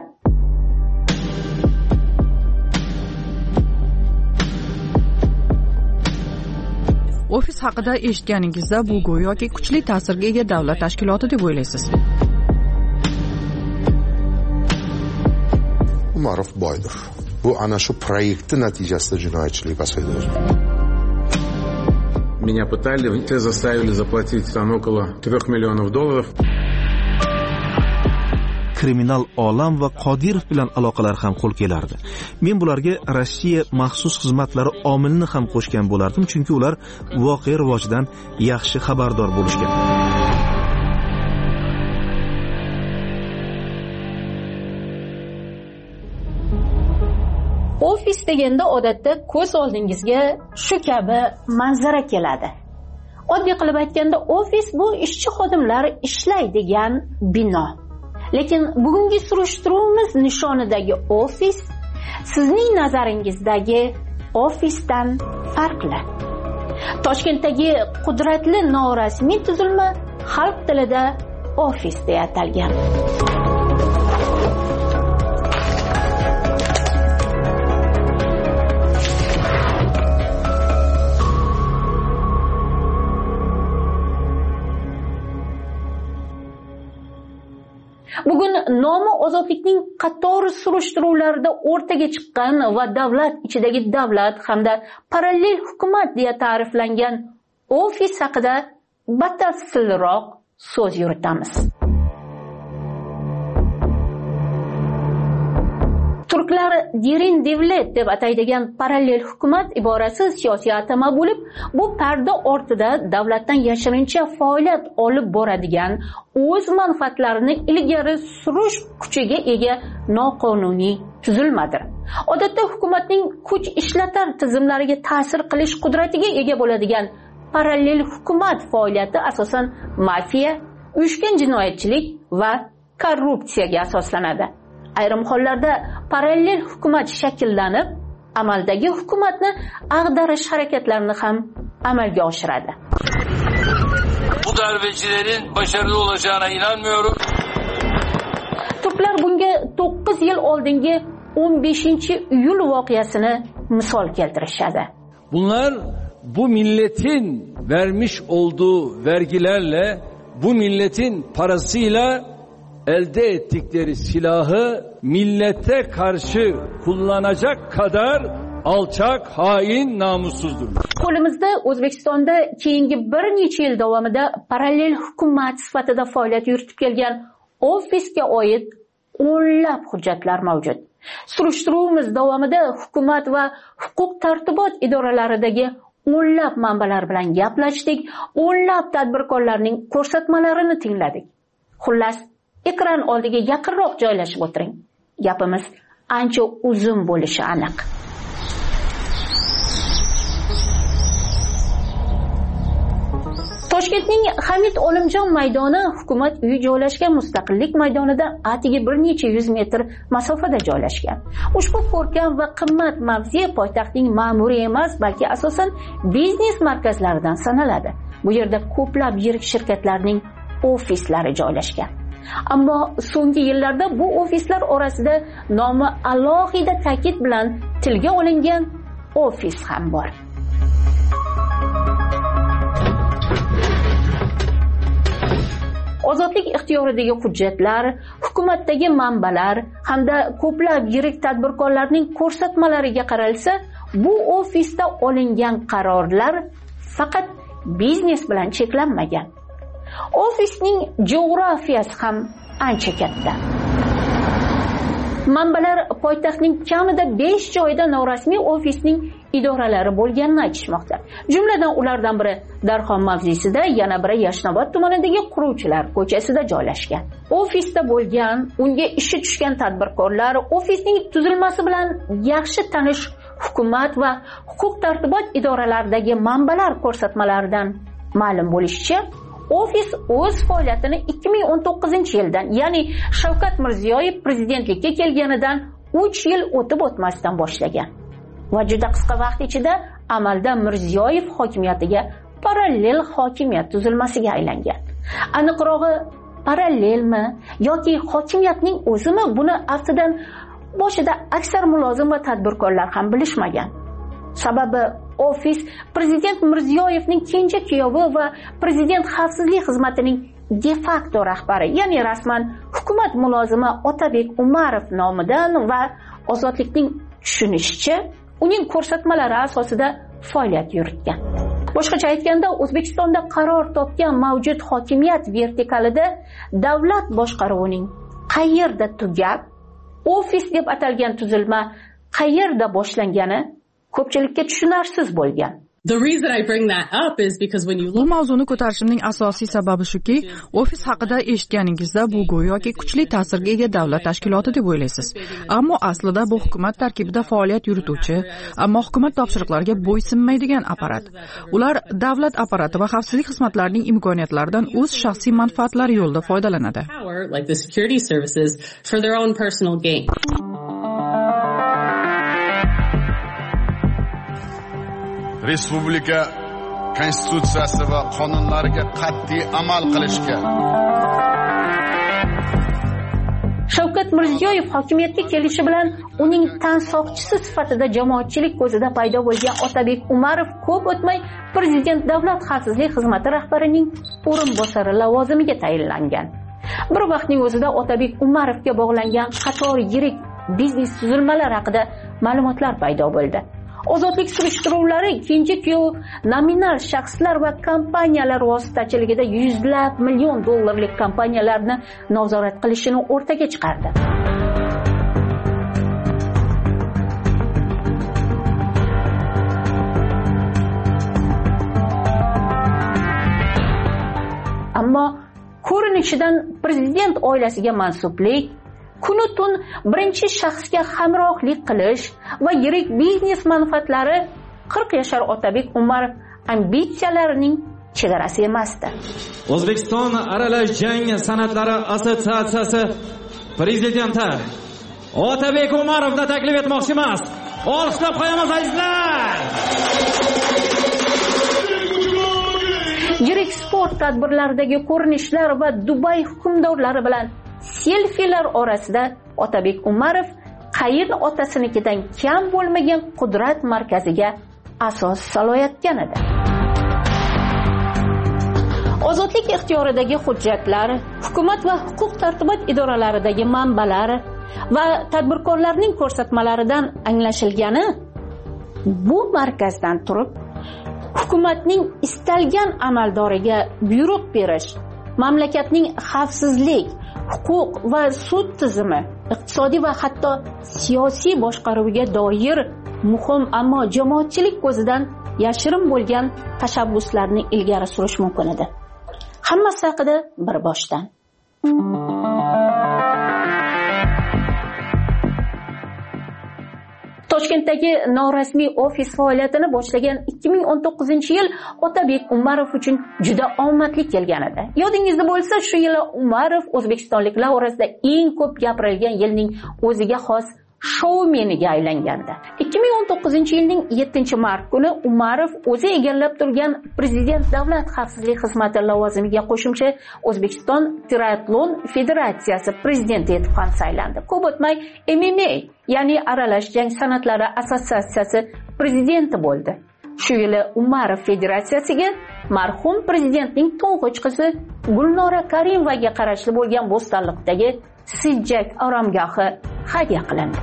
Ofis haqida eshitganingizda bu go'yoki kuchli ta'sirga ega davlat tashkiloti deb o'ylaysiz. Umarov Boydov. Bu ana shu proyektning natijasida jinoyatchilik pasaydi. Меня пытали, те заставили заплатить там около трех миллионов долларов. Kriminal olam va Qodirov bilan aloqalar ham qo'l kelardi. Men bularga Rossiya maxsus xizmatlari omilini ham qo'shgan bo'lardim, chunki ular voqea rivojidan yaxshi xabardor bo'lishgan. Ofis deganda odatda ko'z oldingizga shu kabi manzara keladi. Oddiy qilib aytganda, ofis bu ishchi xodimlar ishlaydigan bino. Lekin bugungi surishtiruvimiz nishonidagi ofis sizning nazaringizdagi ofisdan farqli. Toshkentdagi qudratli norasmiy tuzilma xalq tilida ofis deya atalgan. Bugun nomi ozodlikning qator surishtiruvlarida o'rtaga chiqqan va davlat ichidagi davlat hamda parallel hukumat deya ta'riflangan ofis haqida batafsilroq so'z yuritamiz. turklar derin devlet deb ataydigan parallel hukumat iborasi siyosiy atama bo'lib, bu parda ortida davlatdan yashirincha faoliyat olib boradigan, o'z manfaatlarini ilgari surish kuchiga ega noqonuniy tuzilmadir. Odatda hukumatning kuch ishlatar tizimlariga ta'sir qilish qudratiga ega bo'ladigan parallel hukumat faoliyati asosan mafiya, uyushgan jinoyatchilik va korrupsiyaga asoslanadi. Ayrim hollarda parallel hukumat shakllanib, amaldagi hukumatni ag'darish harakatlarini ham amalga oshiradi. Bu darbecilerin başarılı olacağına inanmıyorum. Turklar bunga to'qqiz yil oldingi o'n beshinchi iyul voqeasini misol keltirishadi. Bunlar bu milletin vermiş olduğu vergilerle, bu milletin parasıyla elde ettikleri silahı millete karşı kullanacak kadar alçak, hain, namussuzdur. Qo'limizda O'zbekistonda keyingi bir necha yil davomida parallel hukumat sifatida faoliyat yuritib kelgan ofisga oid o'nlab hujjatlar mavjud. Surishtiruvimiz davomida hukumat va huquq tartibot idoralaridagi o'nlab manbalar bilan gaplashdik, o'nlab tadbirkorlarning ko'rsatmalarini tingladik. Xullas, ekran oldiga yaqinroq joylashib o'tiring. Gapimiz ancha uzun bo'lishi aniq. Toshkentning Hamid Olimjon maydoni hukumat uyi joylashgan Mustaqillik maydonidan atigi bir necha yuz metr masofada joylashgan. Ushbu ko'rkam va qimmat mavze poytaxtning ma'muriy emas, balki asosan biznes markazlaridan sanaladi. Bu yerda ko'plab yirik shirkatlarning ofislari joylashgan. Ammo so'nggi yillarda bu ofislar orasida nomi alohida ta'kid bilan tilga olingan ofis ham bor. Ozodlik ixtiyoridagi hujjatlar, hukumatdagi manbalar hamda ko'plab yirik tadbirkorlarning ko'rsatmalariga qaralsa, bu ofisda olingan qarorlar faqat biznes bilan cheklanmagan. Ofisning geografiyasi ham ancha katta. Manbalar poytaxtning kamida besh joyida norasmiy ofisning idoralari bo'lganini aytishmoqda. Jumladan ulardan biri Darxon mavzesida, yana biri Yashnobod tumanidagi Quruvchilar ko'chasida joylashgan. Ofisda bo'lgan, unga ishi tushgan tadbirkorlar, ofisning tuzilmasi bilan yaxshi tanish hukumat va huquq tartibot idoralaridagi manbalar ko'rsatmalaridan ma'lum bo'lishicha, ofis o'z faoliyatini ikki ming o'n to'qqizinchi yildan, ya'ni Shavkat Mirziyoyev prezidentlikka kelganidan uch yil o'tib o'tmasdan boshlagan. Va juda qisqa vaqt ichida amalda Mirziyoyev hokimiyatiga parallel hokimiyat tuzilmasiga aylangan. Aniqrog'i, parallelmi yoki hokimiyatning o'zimi, buni aftidan boshida aksar mulozim va tadbirkorlar ham bilishmagan. Sababi ofis prezident Mirziyoyevning kenja kuyovi va prezident xavfsizlik xizmatining de facto rahbari, ya'ni rasman hukumat mulozimi Otabek Umarov nomidan va Ozodlikning tushunishicha uning ko'rsatmalari asosida faoliyat yuritgan. Boshqacha aytganda, O'zbekistonda qaror topgan mavjud hokimiyat vertikalida davlat boshqaruvining qayerda tugab, ofis deb atalgan tuzilma qayerda boshlangani ko'pchilikka tushunarsiz bo'lgan. Bu mavzuni ko'tarishimning asosiy sababi shuki, ofis haqida eshitganingizda bu go'yoki kuchli ta'sirga ega davlat tashkiloti deb o'ylaysiz. Ammo aslida bu hukumat tarkibida faoliyat yurituvchi, ammo hukumat topshiriqlariga bo'ysunmaydigan apparat. Ular davlat apparati va xavfsizlik xizmatlarining imkoniyatlaridan o'z shaxsiy manfaatlari yo'lida foydalanadi. Respublika konstitutsiyasi va qonunlariga qat'iy amal qilishga. Shavkat Mirziyoyev hokimiyatga kelishi bilan uning tansoqchisi sifatida jamoatchilik ko'zida paydo bo'lgan Otabek Umarov ko'p o'tmay prezident davlat xavfsizlik xizmati rahbarining o'rinbosari lavozimiga tayinlangan. Bir vaqtning o'zida Otabek Umarovga bog'langan qator yirik biznes tuzilmalari haqida ma'lumotlar paydo bo'ldi. Ozodlik surishtiruvlari kenja kuyov nominal shaxslar va kompaniyalar vositachiligida yuzlab million dollarlik kompaniyalarni nazorat qilishini o'rtaga chiqardi. ammo ko'rinishidan prezident oilasiga mansublik, kunu tun birinchi shaxsga hamrohlik qilish va yirik biznes manfaatlari qirq yashar Otabek Umarov ambitsiyalarining chegarasi emasdi. O'zbekiston aralash jang san'atlari assotsiatsiyasi prezidenti Otabek Umarovni taklif etmoqchimiz. Olqishlab qo'yamiz azizlar. Yirik sport tadbirlaridagi ko'rinishlar va Dubay hukmdorlari bilan selfilar orasida Otabek Umarov qayin otasinikidan kam bo'lmagan qudrat markaziga asos solayotgan edi. Ozodlik ixtiyoridagi hujjatlar, hukumat va huquq tartibot idoralaridagi manbalar va tadbirkorlarning ko'rsatmalaridan anglashilgani, bu markazdan turib hukumatning istalgan amaldoriga buyruq berish, mamlakatning xavfsizlik, huquq va sud tizimi, iqtisodiy va hatto siyosiy boshqaruviga doir muhim ammo jamoatchilik ko'zidan yashirin bo'lgan tashabbuslarni ilgari surish mumkin edi. Hammasi haqida bir boshdan. Toshkentdagi norasmiy ofis faoliyatini boshlagan ikki ming o'n to'qqizinchi yil Otabek Umarov uchun juda omadli kelgan edi. Yodingizda bo'lsa, shu yili Umarov o'zbekistonliklar orasida eng ko'p gapirilgan yilning o'ziga xos shoumeniga aylangandi. ikki ming o'n to'qqizinchi yilning yettinchi mart kuni Umarov o'zi egallab turgan Prezident Davlat xavfsizlik xizmati lavozimiga qo'shimcha O'zbekiston Triatlon Federatsiyasi prezidenti etib ham saylandi. Ko'p o'tmay M M A, ya'ni aralash jang san'atlari assotsiatsiyasi prezidenti bo'ldi. Shu yili Umarov federatsiyasiga marhum prezidentning to'ng'ich qizi Gulnora Karimovaga qarashli bo'lgan Bo'stonliqdagi Sijjak oromgohi hadya qilindi.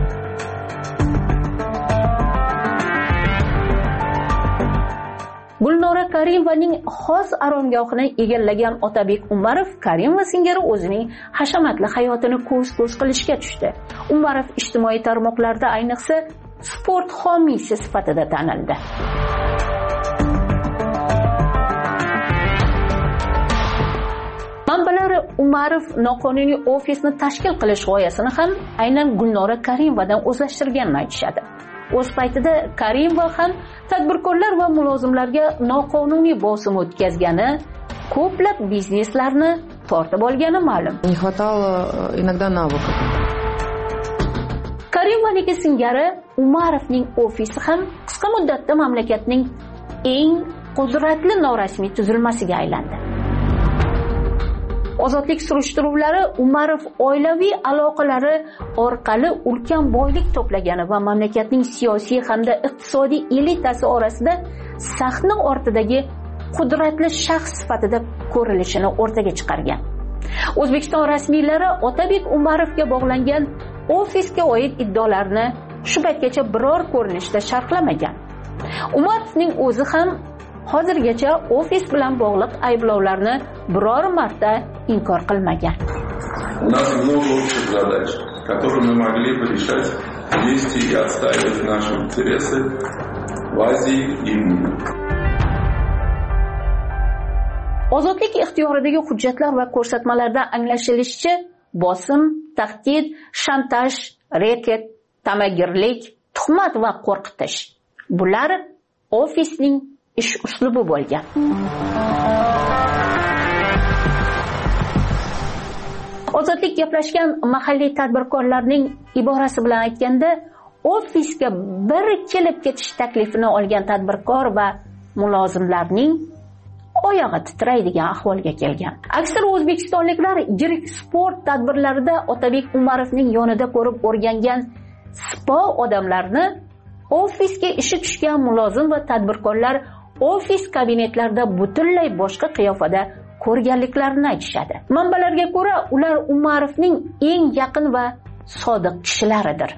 Gulnora Karimovaning xos oromgohini egallagan Otabek Umarov Karimova singari o'zining hashamatli hayotini ko'z-ko'z qilishga tushdi. Umarov ijtimoiy tarmoqlarda ayniqsa sport homiysi sifatida tanildi. Manbalar Umarov noqonuniy ofisni tashkil qilish g'oyasini ham aynan Gulnora Karimovadan o'zlashtirganini aytishadi. O'z paytida Karimova ham tadbirkorlar va mulozimlarga noqonuniy bosim o'tkazgani, ko'plab bizneslarni tortib olgani ma'lum. Не хватало иногда навыков. Karimovaning singari Umarovning ofisi ham qisqa muddatda mamlakatning eng qudratli norasmiy tuzilmasiga aylandi. Ozodlik surishtiruvlari Umarov oilaviy aloqalari orqali ulkan boylik to'plagani va mamlakatning siyosiy hamda iqtisodiy elitasi orasida sahna ortidagi qudratli shaxs sifatida ko'rilishini o'rtaga chiqargan. O'zbekiston rasmiylari Otabek Umarovga bog'langan ofisga oid iddaolarni shu paytgacha biror ko'rinishda sharhlamagan. Umarovning o'zi ham hozirgacha ofis bilan bog'liq ayblovlarni biror marta inkor qilmagan. У нас много общих задач, которые мы могли бы решать вместе и отстаивать наши интересы в Азии и в мире. Ozodlik ixtiyoridagi hujjatlar va ko'rsatmalarda anglashilishicha, bosim, tahdid, shantaj, reket, tamagirlik, tuhmat va qo'rqitish — bular ofisning ish uslubi bo'lgan. Ozodlik gaplashgan mahalliy tadbirkorlarning iborasi bilan aytganda, ofisga bir kelib ketish taklifini olgan tadbirkor va mulozimlarning oyog'i titraydigan ahvolga kelgan. Aksar o'zbekistonliklar yirik sport tadbirlarida Otabek Umarovning yonida ko'rib o'rgangan spo odamlarni ofisga ishi tushgan mulozim va tadbirkorlar ofis kabinetlarida butunlay boshqa qiyofada ko'rganliklarini aytishadi. Manbalarga ko'ra, ular Umarovning eng yaqin va sodiq kishilaridir.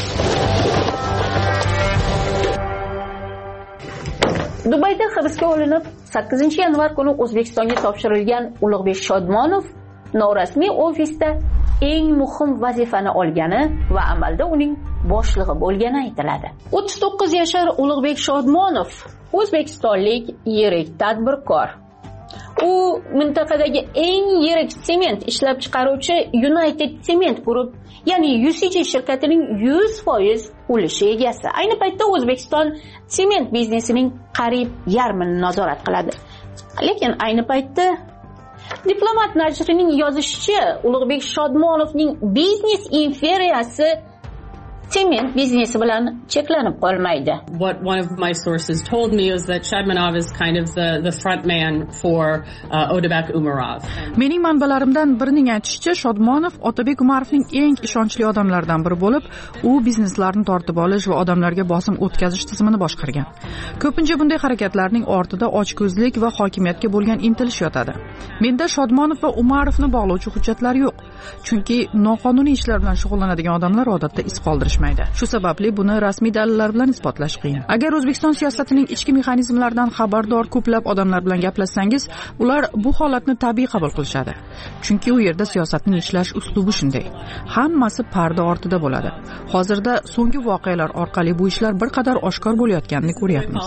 Dubayda hibsga olinib, sakkizinchi yanvar kuni O'zbekistonga topshirilgan Ulug'bek Shodmonov norasmiy ofisda eng muhim vazifani olgani va amalda uning boshlig'i bo'lgani aytiladi. o'ttiz to'qqiz yashar Ulug'bek Shodmonov o'zbekistonlik yirik tadbirkor. u mintaqadagi eng yirik sement ishlab chiqaruvchi United Cement Group, ya'ni U C G shirkatining yuz foiz ulushi egasi. Ayni paytda O'zbekiston sement biznesining qariyb yarmini nazorat qiladi. Lekin ayni paytda Diplomat nashrining yozishicha, Ulug'bek Shodmonovning biznes imperiyasi sement biznesi bilan cheklanib qolmaydi. What one of my sources told me is that Shadmanov is kind of the the front man for uh, Otabek Umarov. Mening manbalarimdan birining aytishicha, Shodmonov Otabek Umarovning eng ishonchli odamlaridan biri bo'lib, u bizneslarni tortib olish va odamlarga bosim o'tkazish tizimini boshqargan. Ko'pincha bunday harakatlarning ortida ochko'zlik va hokimiyatga bo'lgan intilish yotadi. Menda Shodmonov va Umarovni bog'lovchi hujjatlar yo'q, chunki noqonuniy ishlar bilan shug'ullanadigan odamlar odatda iz qoldirish Shu sababli buni rasmiy dalillar bilan isbotlash qiyin. Agar O'zbekiston siyosatining ichki mexanizmlaridan xabardor ko'plab odamlar bilan gaplashsangiz, ular bu holatni tabiiy qabul qilishadi. Chunki u yerda siyosatning ishlash uslubi shunday. Hammasi parda ortida bo'ladi. Hozirda so'nggi voqealar orqali bu ishlar bir qadar oshkor bo'layotganini ko'ryapmiz.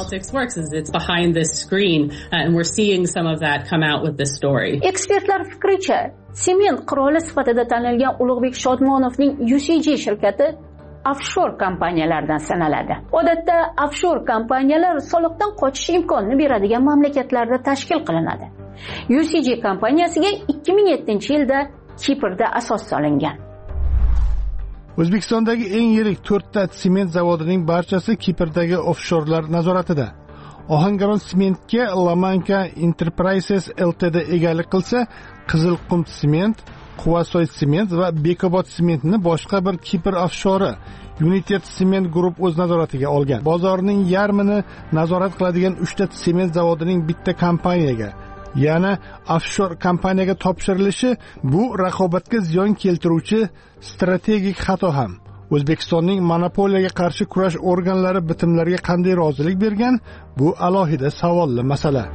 Ekspertlar fikricha, sement qiroli sifatida tanilgan Ulug'bek Shodmonovning U C G shirkati offshore kompaniyalardan sanaladi. Odatda offshore kompaniyalar soliqdan qochish imkonini beradigan mamlakatlarda tashkil qilinadi. U C G kompaniyasiga ikki ming yettinchi yilda Kiprda asos solingan. O'zbekistondagi eng yirik to'rtta sement zavodining barchasi Kiprdagi offshorlar nazoratida. Ohangaron sementga Lamanka Enterprises Ltd egalik qilsa, Qizilqum sement, Quvasoy sement va Bekobod sementni boshqa bir Kipr offshori United Cement Group o'z nazoratiga olgan. Bozorning yarmini nazorat qiladigan uchta sement zavodining bitta kompaniyaga, yana offshore kompaniyaga topshirilishi bu raqobatga ziyon keltiruvchi strategik xato ham. O'zbekistonning monopoliyaga qarshi kurash organlari bitimlarga qanday rozilik bergan? Bu alohida savolli masala.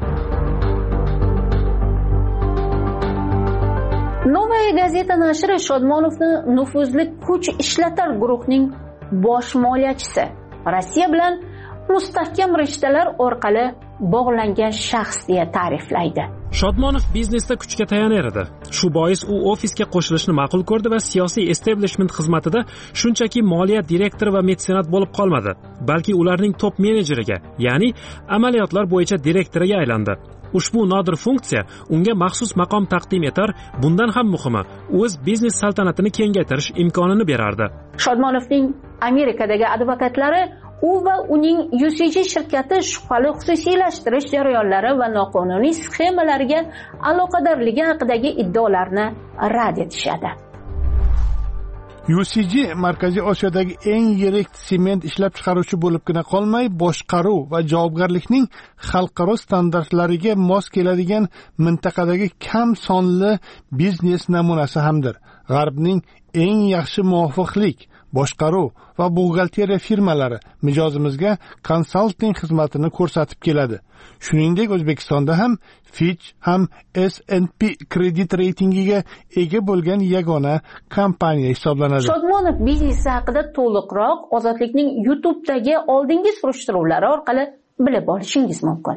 Novaya gazeta nashri Shodmonovni nufuzli kuch ishlatar guruhning bosh moliyachisi, Rossiya bilan mustahkam rishtalar orqali bog'langan shaxs deya ta'riflaydi. Shodmonov biznesda kuchga tayanar edi. Shu bois u ofisga qo'shilishni ma'qul ko'rdi va siyosiy establishment xizmatida shunchaki moliya direktori va metsenat bo'lib qolmadi, balki ularning top menejeriga, ya'ni amaliyotlar bo'yicha direktoriga aylandi. Ushbu nodir funksiya unga maxsus maqom taqdim etar, bundan ham muhimi, o'z biznes saltanatini kengaytirish imkonini berardi. Shodmonovning Amerikadagi advokatlari u va uning U C G shirkati shubhali xususiylashtirish jarayonlari va noqonuniy sxemalarga aloqadorligi haqidagi iddaolarni rad etishadi. U C G Markaziy Osiyodagi eng yirik sement ishlab chiqaruvchi bo'libgina qolmay, boshqaruv va javobgarlikning xalqaro standartlariga mos keladigan mintaqadagi kam sonli biznes namunasi hamdir. G'arbning eng yaxshi muvofiqlik, boshqaruv va buxgalteriya firmalari mijozimizga konsalting xizmatini ko'rsatib keladi. Shuningdek, O'zbekistonda ham Fitch ham S and P kredit reytingiga ega bo'lgan yagona kompaniya hisoblanadi. Shodmonov biznesi haqida to'liqroq Ozodlikning YouTube'dagi oldingi surishtiruvlari orqali bilib olishingiz mumkin.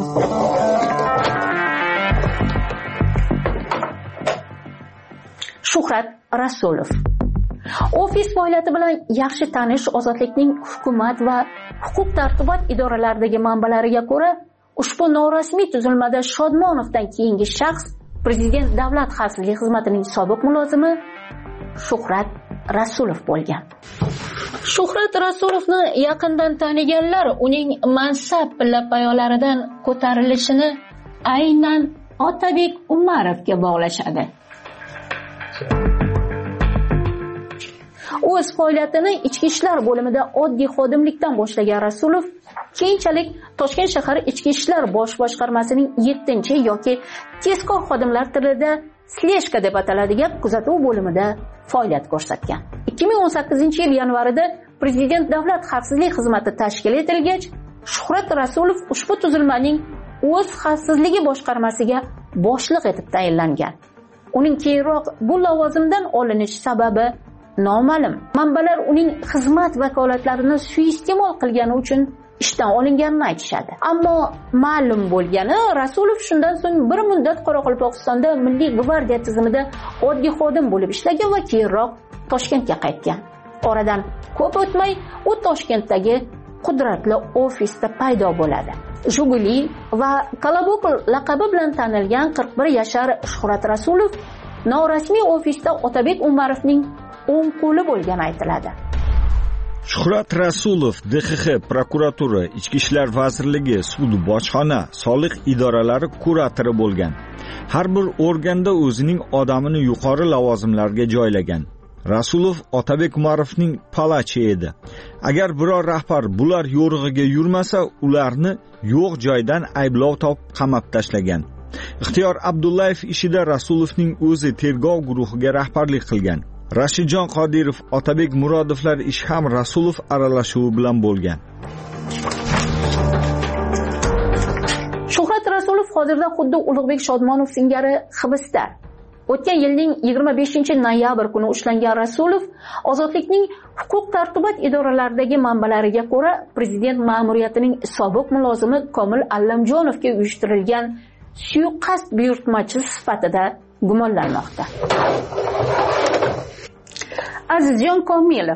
Shuhrat Rasulov. Ofis faoliyati bilan yaxshi tanish Ozodlikning hukumat va huquq tartibot idoralaridagi manbalariga ko'ra, ushbu norasmiy tuzilmada Shodmonovdan keyingi shaxs Prezident Davlat xavfsizlik xizmatining sobiq mulozimi Shuhrat Rasulov bo'lgan. Shuhrat Rasulovni yaqindan taniganlar uning mansab pilla-payolaridan ko'tarilishini aynan Otabek Umarovga bog'lashadi. O'z faoliyatini ichki ishlar bo'limida oddiy xodimlikdan boshlagan Rasulov keyinchalik Toshkent shahar ichki ishlar bosh boshqarmasining yettinchi yoki tezkor xodimlar tilida sleshka deb ataladigan kuzatuv bo'limida faoliyat ko'rsatgan. ikki ming o'n sakkizinchi yil yanvarida Prezident Davlat xavfsizlik xizmati tashkil etilgach, Shuhrat Rasulov ushbu tuzilmaning o'z xavfsizligi boshqarmasiga boshliq etib tayinlangan. Uning keyinroq bu lavozimdan olinish sababi noma'lum. Manbalar uning xizmat vakolatlarini suiiste'mol qilgani uchun ishdan olinganini aytishadi. Ammo ma'lum bo'lgani, Rasulov shundan so'ng bir muddat Qoraqalpog'istonda Milliy gvardiya tizimida oddiy xodim bo'lib ishlagan va keyinroq Toshkentga qaytgan. Oradan ko'p o'tmay u Toshkentdagi qudratli ofisda paydo bo'ladi. Juguli va Kolobok laqabi bilan tanilgan qirq bir yashar Shuhrat Rasulov norasmiy ofisda Otabek Umarovning o'ng qo'li bo'lgani aytiladi. Shuhrat Rasulov D X X, prokuratura, Ichki ishlar vazirligi, sud, bojxona, soliq idoralari kuratori bo'lgan. Har bir organda o'zining odamini yuqori lavozimlarga joylagan. Rasulov Otabek Umarovning palachi edi. Agar biror rahbar bular yo'rig'iga yurmasa, ularni yo'q joydan ayblov topib qamab tashlagan. Ixtiyor Abdullayev ishida Rasulovning o'zi tergov guruhiga rahbarlik qilgan. Rashidjon Qodirov, Otabek Murodovlar ish ham Rasulov aralashuvi bilan bo'lgan. Shuhrat Rasulov hozirda xuddi Ulug'bek Shodmonov singari hibsda. O'tgan yilning yigirma beshinchi noyabr kuni ushlangan Rasulov ozodlikning huquq tartibot idoralaridagi manbalariga ko'ra prezident ma'muriyatining sobiq mulozimi Komil Allamjonovga uyushtirilgan suiqasd buyurtmachisi sifatida gumonlanmoqda. Azizjon Komilov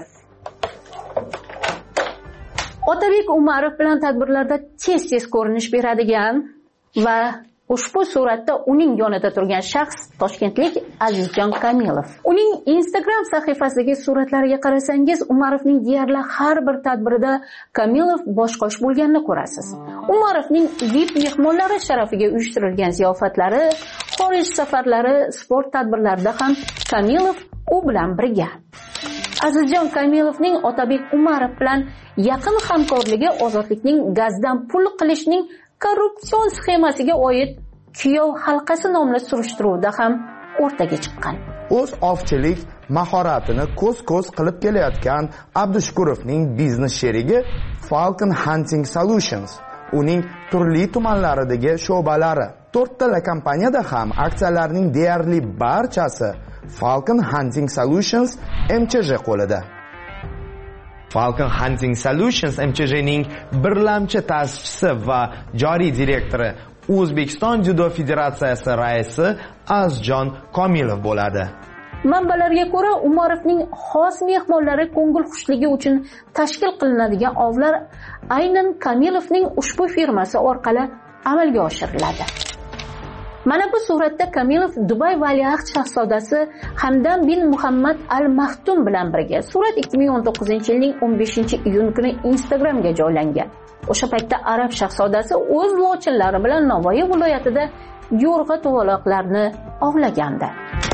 Otabek Umarov bilan tadbirlarda tez-tez ko'rinish beradigan va ushbu suratda uning yonida turgan shaxs toshkentlik Azizjon Komilov. Uning Instagram sahifasidagi suratlariga qarasangiz, Umarovning deyarli har bir tadbirida Komilov boshqosh bo'lganini ko'rasiz. Umarovning V I P mehmonlari sharafiga uyushtirilgan ziyofatlari, xorij safarlari, sport tadbirlarida ham Komilov u bilan birga. Azizjon Komilovning Otabek Umarov bilan yaqin hamkorligi ozodlikning gazdan pul qilishning korrupsion sxemasiga oid kuyov halqasi nomli surishtiruvda ham o'rtaga chiqqan. O'z ovchilik mahoratini ko'z-ko'z qilib kelayotgan Abdushukurovning biznes sherigi Falcon Hunting Solutions, uning turli tumanlaridagi sho'balari, to'rttala kompaniyada ham aksiyalarning deyarli barchasi Falcon Hunting Solutions M Ch J qo'lida. Falcon Hunting Solutions M Ch J'ning birlamchi ta'sischisi va joriy direktori O'zbekiston Judo Federatsiyasi raisi Azizjon Komilov bo'ladi. Manbalarga ko'ra, Umarovning xos mehmonlari ko'ngilxushligi uchun tashkil qilinadigan ovlar aynan Komilovning ushbu firmasi orqali amalga oshiriladi. Mana bu suratda Komilov Dubay valiahd shahzodasi Hamdan bin Muhammad Al Maxtum bilan birga. Surat ikki ming o'n to'qqizinchi yilning o'n beshinchi iyun kuni Instagramga joylangan. O'sha paytda arab shahzodasi o'z lochinlari bilan Navoiy viloyatida yo'rg'a tuvaloqlarni ovlagandi.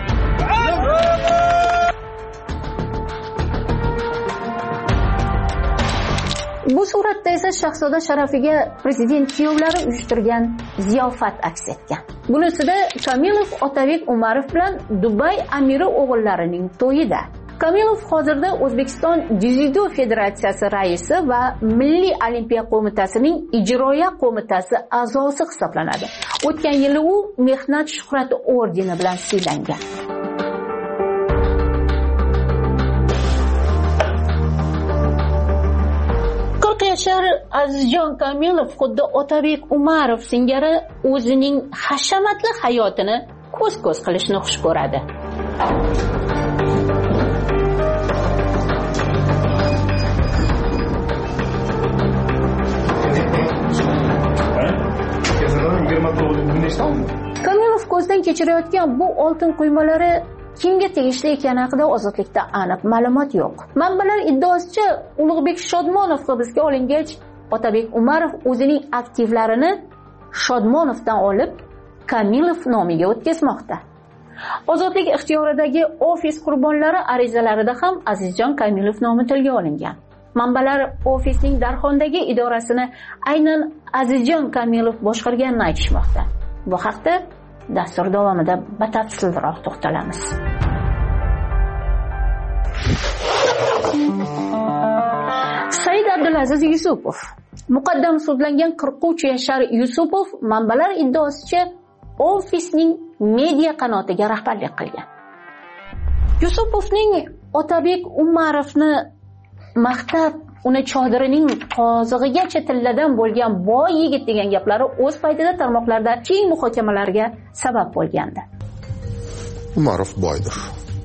Bu suratda esa shahzoda sharafiga prezident kuyovlari uyushtirgan ziyofat aks etgan. Bunisida Komilov Otabek Umarov bilan Dubay amiri o'g'illarining to'yida. Komilov hozirda O'zbekiston Dzyudo Federatsiyasi raisi va Milliy olimpiya qo'mitasining ijroiya qo'mitasi a'zosi hisoblanadi. O'tgan yili u Mehnat shuhrati ordeni bilan siylangan. yashar Azizjon Komilov xuddi Otabek Umarov singari o'zining hashamatli hayotini ko'z-ko'z qilishni xush ko'radi. Komilov ko'zdan kechirayotgan bu oltin quymalari kimga tegishli ekani haqida ozodlikda aniq ma'lumot yo'q. Manbalar iddaosicha Ulug'bek Shodmonov hibsga olingach, Otabek Umarov o'zining aktivlarini Shodmonovdan olib Komilov nomiga o'tkazmoqda. Ozodlik ixtiyoridagi ofis qurbonlari arizalarida ham Azizjon Komilov nomi tilga olingan. Manbalar ofisning Darxondagi idorasini aynan Azizjon Komilov boshqarganini aytishmoqda. Bu haqda dastur davomida batafsilroq to'xtalamiz. Said Abdulaziz Yusupov. Muqaddam sudlangan qirq uch yashar Yusupov manbalar iddaosicha ofisning media qanotiga rahbarlik qilgan. Yusupovning Otabek Umarovni maqtab uni chodirining qozig'igacha tilladan bo'lgan boy yigit degan gaplari o'z paytida tarmoqlarda keng muhokamalarga sabab bo'lgandi. Umarov boydir.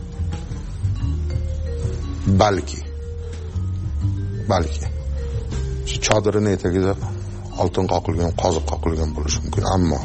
Balki balki shu chodirini etagida oltin qoqilgan, qoziq qoqilgan bo'lishi mumkin, ammo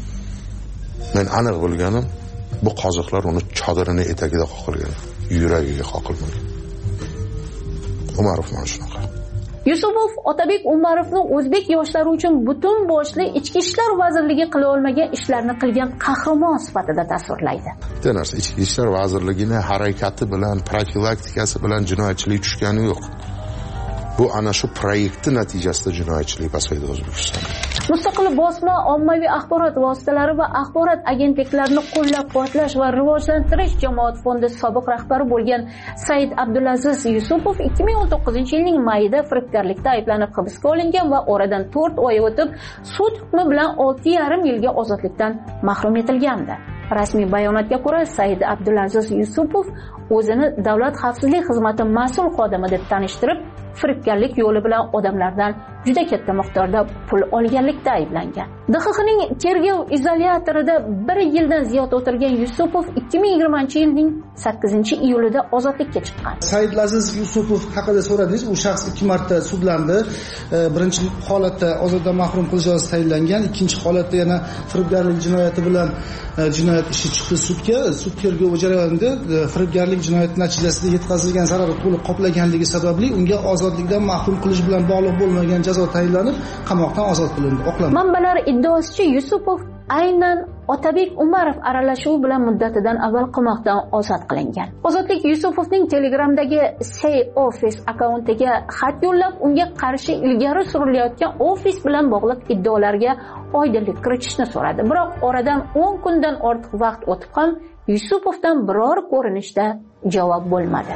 men aniq bilganim bu qoziqlar uni chodirini etagida qoqilgan, yuragiga qoqilmagan. Umarov mana shunaqa. Yusupov Otabek Umarovni o'zbek yoshlari uchun butun boshli ichki ishlar vazirligi qila olmagan ishlarni qilgan qahramon sifatida tasvirlaydi. Bitta narsa, ichki ishlar vazirligining harakati bilan, profilaktikasi bilan jinoyatchilik tushgani yo'q. Bu ana shu proyektning natijasida jinoyatchilik pasaydi O'zbekistonda. Mustaqil bosma, ommaviy axborot vositalari va axborot agentliklarini qo'llab-quvvatlash va rivojlantirish jamoat fondi sobiq rahbari bo'lgan Said Abdulaziz Yusupov ikki ming o'n to'qqizinchi yilning mayida firibgarlikda ayblanib hibsga olingan va oradan to'rt oy o'tib sud hukmi bilan olti yarim yilga ozodlikdan mahrum etilgandi. Rasmiy bayonotga ko'ra, Said Abdulaziz Yusupov o'zini Davlat xavfsizlik xizmati mas'ul xodimi deb tanishtirib, firibgarlik yo'li bilan odamlardan juda katta miqdorda pul olganlikda ayblangan. D X X'ning tergov izolyatorida bir yildan ziyod o'tirgan Yusupov ikki ming yigirmanchi yilning sakkizinchi iyulida ozodlikka chiqqan. Saidlaziz Yusupov haqida so'radingiz. U shaxs ikki marta sudlandi. Birinchi holatda ozoddan mahrum qilish jazosi tayinlangan, ikkinchi holatda yana firibgarlik jinoyati bilan jinoyat ishi chiqdi sudga. Sud tergovi jarayonida firibgarlik jinoyati natijasida yetkazilgan zararni to'liq qoplaganligi sababli unga ozodlikdan mahrum qilish bilan bog'liq bo'lmagan jazo tayinlanib, qamoqdan ozod qilindi. Oqlandi. Manbalar iddaosicha Yusupov aynan Otabek Umarov aralashuvi bilan muddatidan avval qamoqdan ozod qilingan. Ozodlik Yusupovning Telegramdagi Say Office akkauntiga xat yo'llab, unga qarshi ilgari surilayotgan ofis bilan bog'liq iddaolarga oydinlik kiritishni so'radi. Biroq oradan o'n kundan ortiq vaqt o'tib ham Yusupovdan biror ko'rinishda javob bo'lmadi.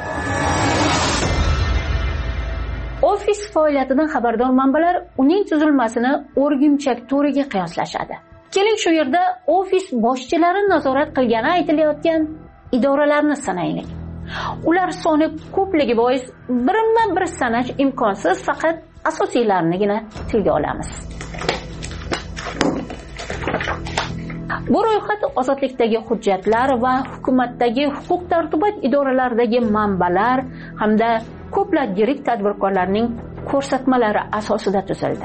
Ofis faoliyatidan xabardor manbalar uning tuzilmasini O'rgimchak to'riga qiyoslashadi. Keling shu yerda ofis boshchilari nazorat qilgani aytilayotgan idoralarni sanaylik. Ular soni ko'pligi bois birma-bir sanash imkonsiz, faqat asosiylarnigina tilga olamiz. Bu ro'yxat ozodlikdagi hujjatlar va hukumatdagi huquq-tartibot idoralaridagi manbalar hamda ko'plab yirik tadbirkorlarning ko'rsatmalari asosida tuzildi.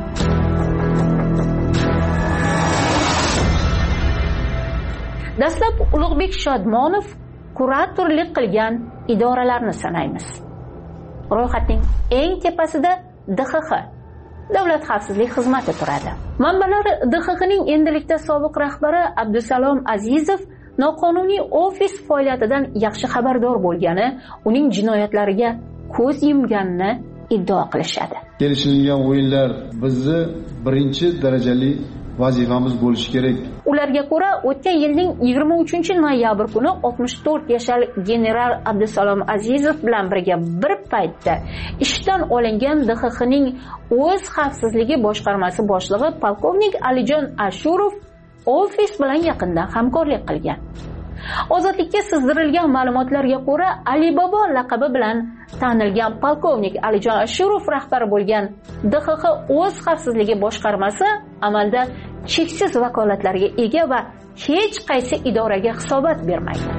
Dastlab Ulug'bek Shodmonov kuratorlik qilgan idoralarni sanaymiz. Ro'yxatning eng tepasida D X X, Davlat xavfsizlik xizmati turadi. Manbalar D X X'ning endilikda sobiq rahbari Abdusalom Azizov noqonuniy ofis faoliyatidan yaxshi xabardor bo'lgani, uning jinoyatlariga ko'z yumganini iddao qilishadi. Kelishilgan o'yinlar bizni birinchi darajali vazifamiz bo'lishi kerak. Ularga ko'ra, o'tgan yilning yigirma uchinchi noyabr kuni oltmish to'rt yoshli general Abdusalom Azizov bilan birga bir paytda ishdan olingan D X X'ning o'z xavfsizligi boshqarmasi boshlig'i polkovnik Alijon Ashurov ofis bilan yaqindan hamkorlik qilgan. Ozodlikka sizdirilgan ma'lumotlarga ko'ra, Alibaba laqabi bilan tanilgan polkovnik Alijon Ashurov rahbari bo'lgan D X X o'z xavfsizligi boshqarmasi amalda cheksiz vakolatlarga ega va hech qaysi idoraga hisobot bermaydi.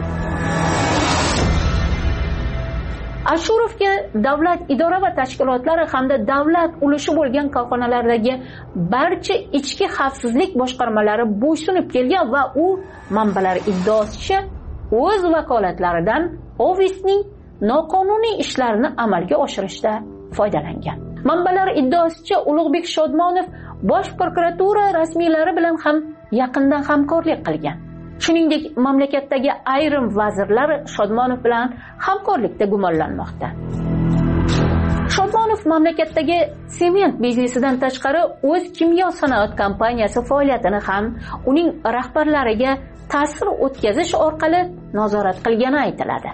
Ashurovga davlat idora va tashkilotlari hamda davlat ulushi bo'lgan korxonalardagi barcha ichki xavfsizlik boshqarmalari bo'ysunib kelgan va u manbalar iddaosicha o'z vakolatlaridan ofisning noqonuniy ishlarini amalga oshirishda foydalangan. Manbalar iddaosicha Ulug'bek Shodmonov bosh prokuratura rasmiylari bilan ham yaqindan hamkorlik qilgan. Shuningdek, mamlakatdagi ayrim vazirlar Shodmonov bilan hamkorlikda gumonlanmoqda. Shodmonov mamlakatdagi sement biznesidan tashqari o'z kimyo sanoat kompaniyasi faoliyatini ham uning rahbarlariga ta'sir o'tkazish orqali nazorat qilgani aytiladi.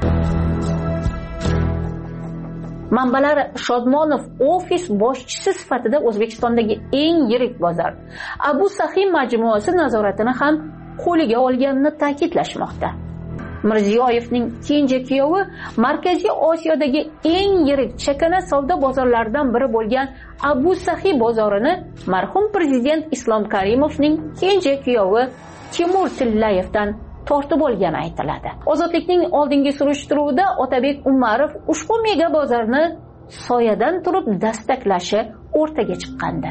Manbalar Shodmonov ofis boshchisi sifatida O'zbekistondagi eng yirik bozor Abu Sahi majmuasi nazoratini ham qo'liga olganini ta'kidlashmoqda. Mirziyoyevning kenja kuyovi Markaziy Osiyodagi eng yirik chakana savdo bozorlaridan biri bo'lgan Abu Sahi bozorini marhum prezident Islom Karimovning kenja kuyovi Timur Tillayevdan tortib olgani aytiladi. Ozodlikning oldingi surishtiruvida Otabek Umarov ushbu mega bozorni soyadan turib dastaklashi o'rtaga chiqqandi.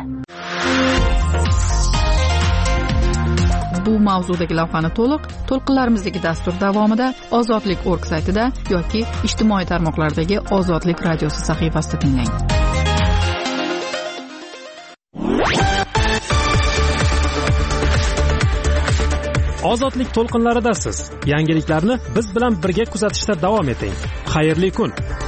Bu mavzudagi lavhani to'liq to'lqinlarimizdagi dastur davomida ozodlik org saytida yoki ijtimoiy tarmoqlardagi Ozodlik radiosi sahifasida tinglang. Ozodlik to'lqinlaridasiz. Yangiliklarni biz bilan birga kuzatishda davom eting. Xayrli kun.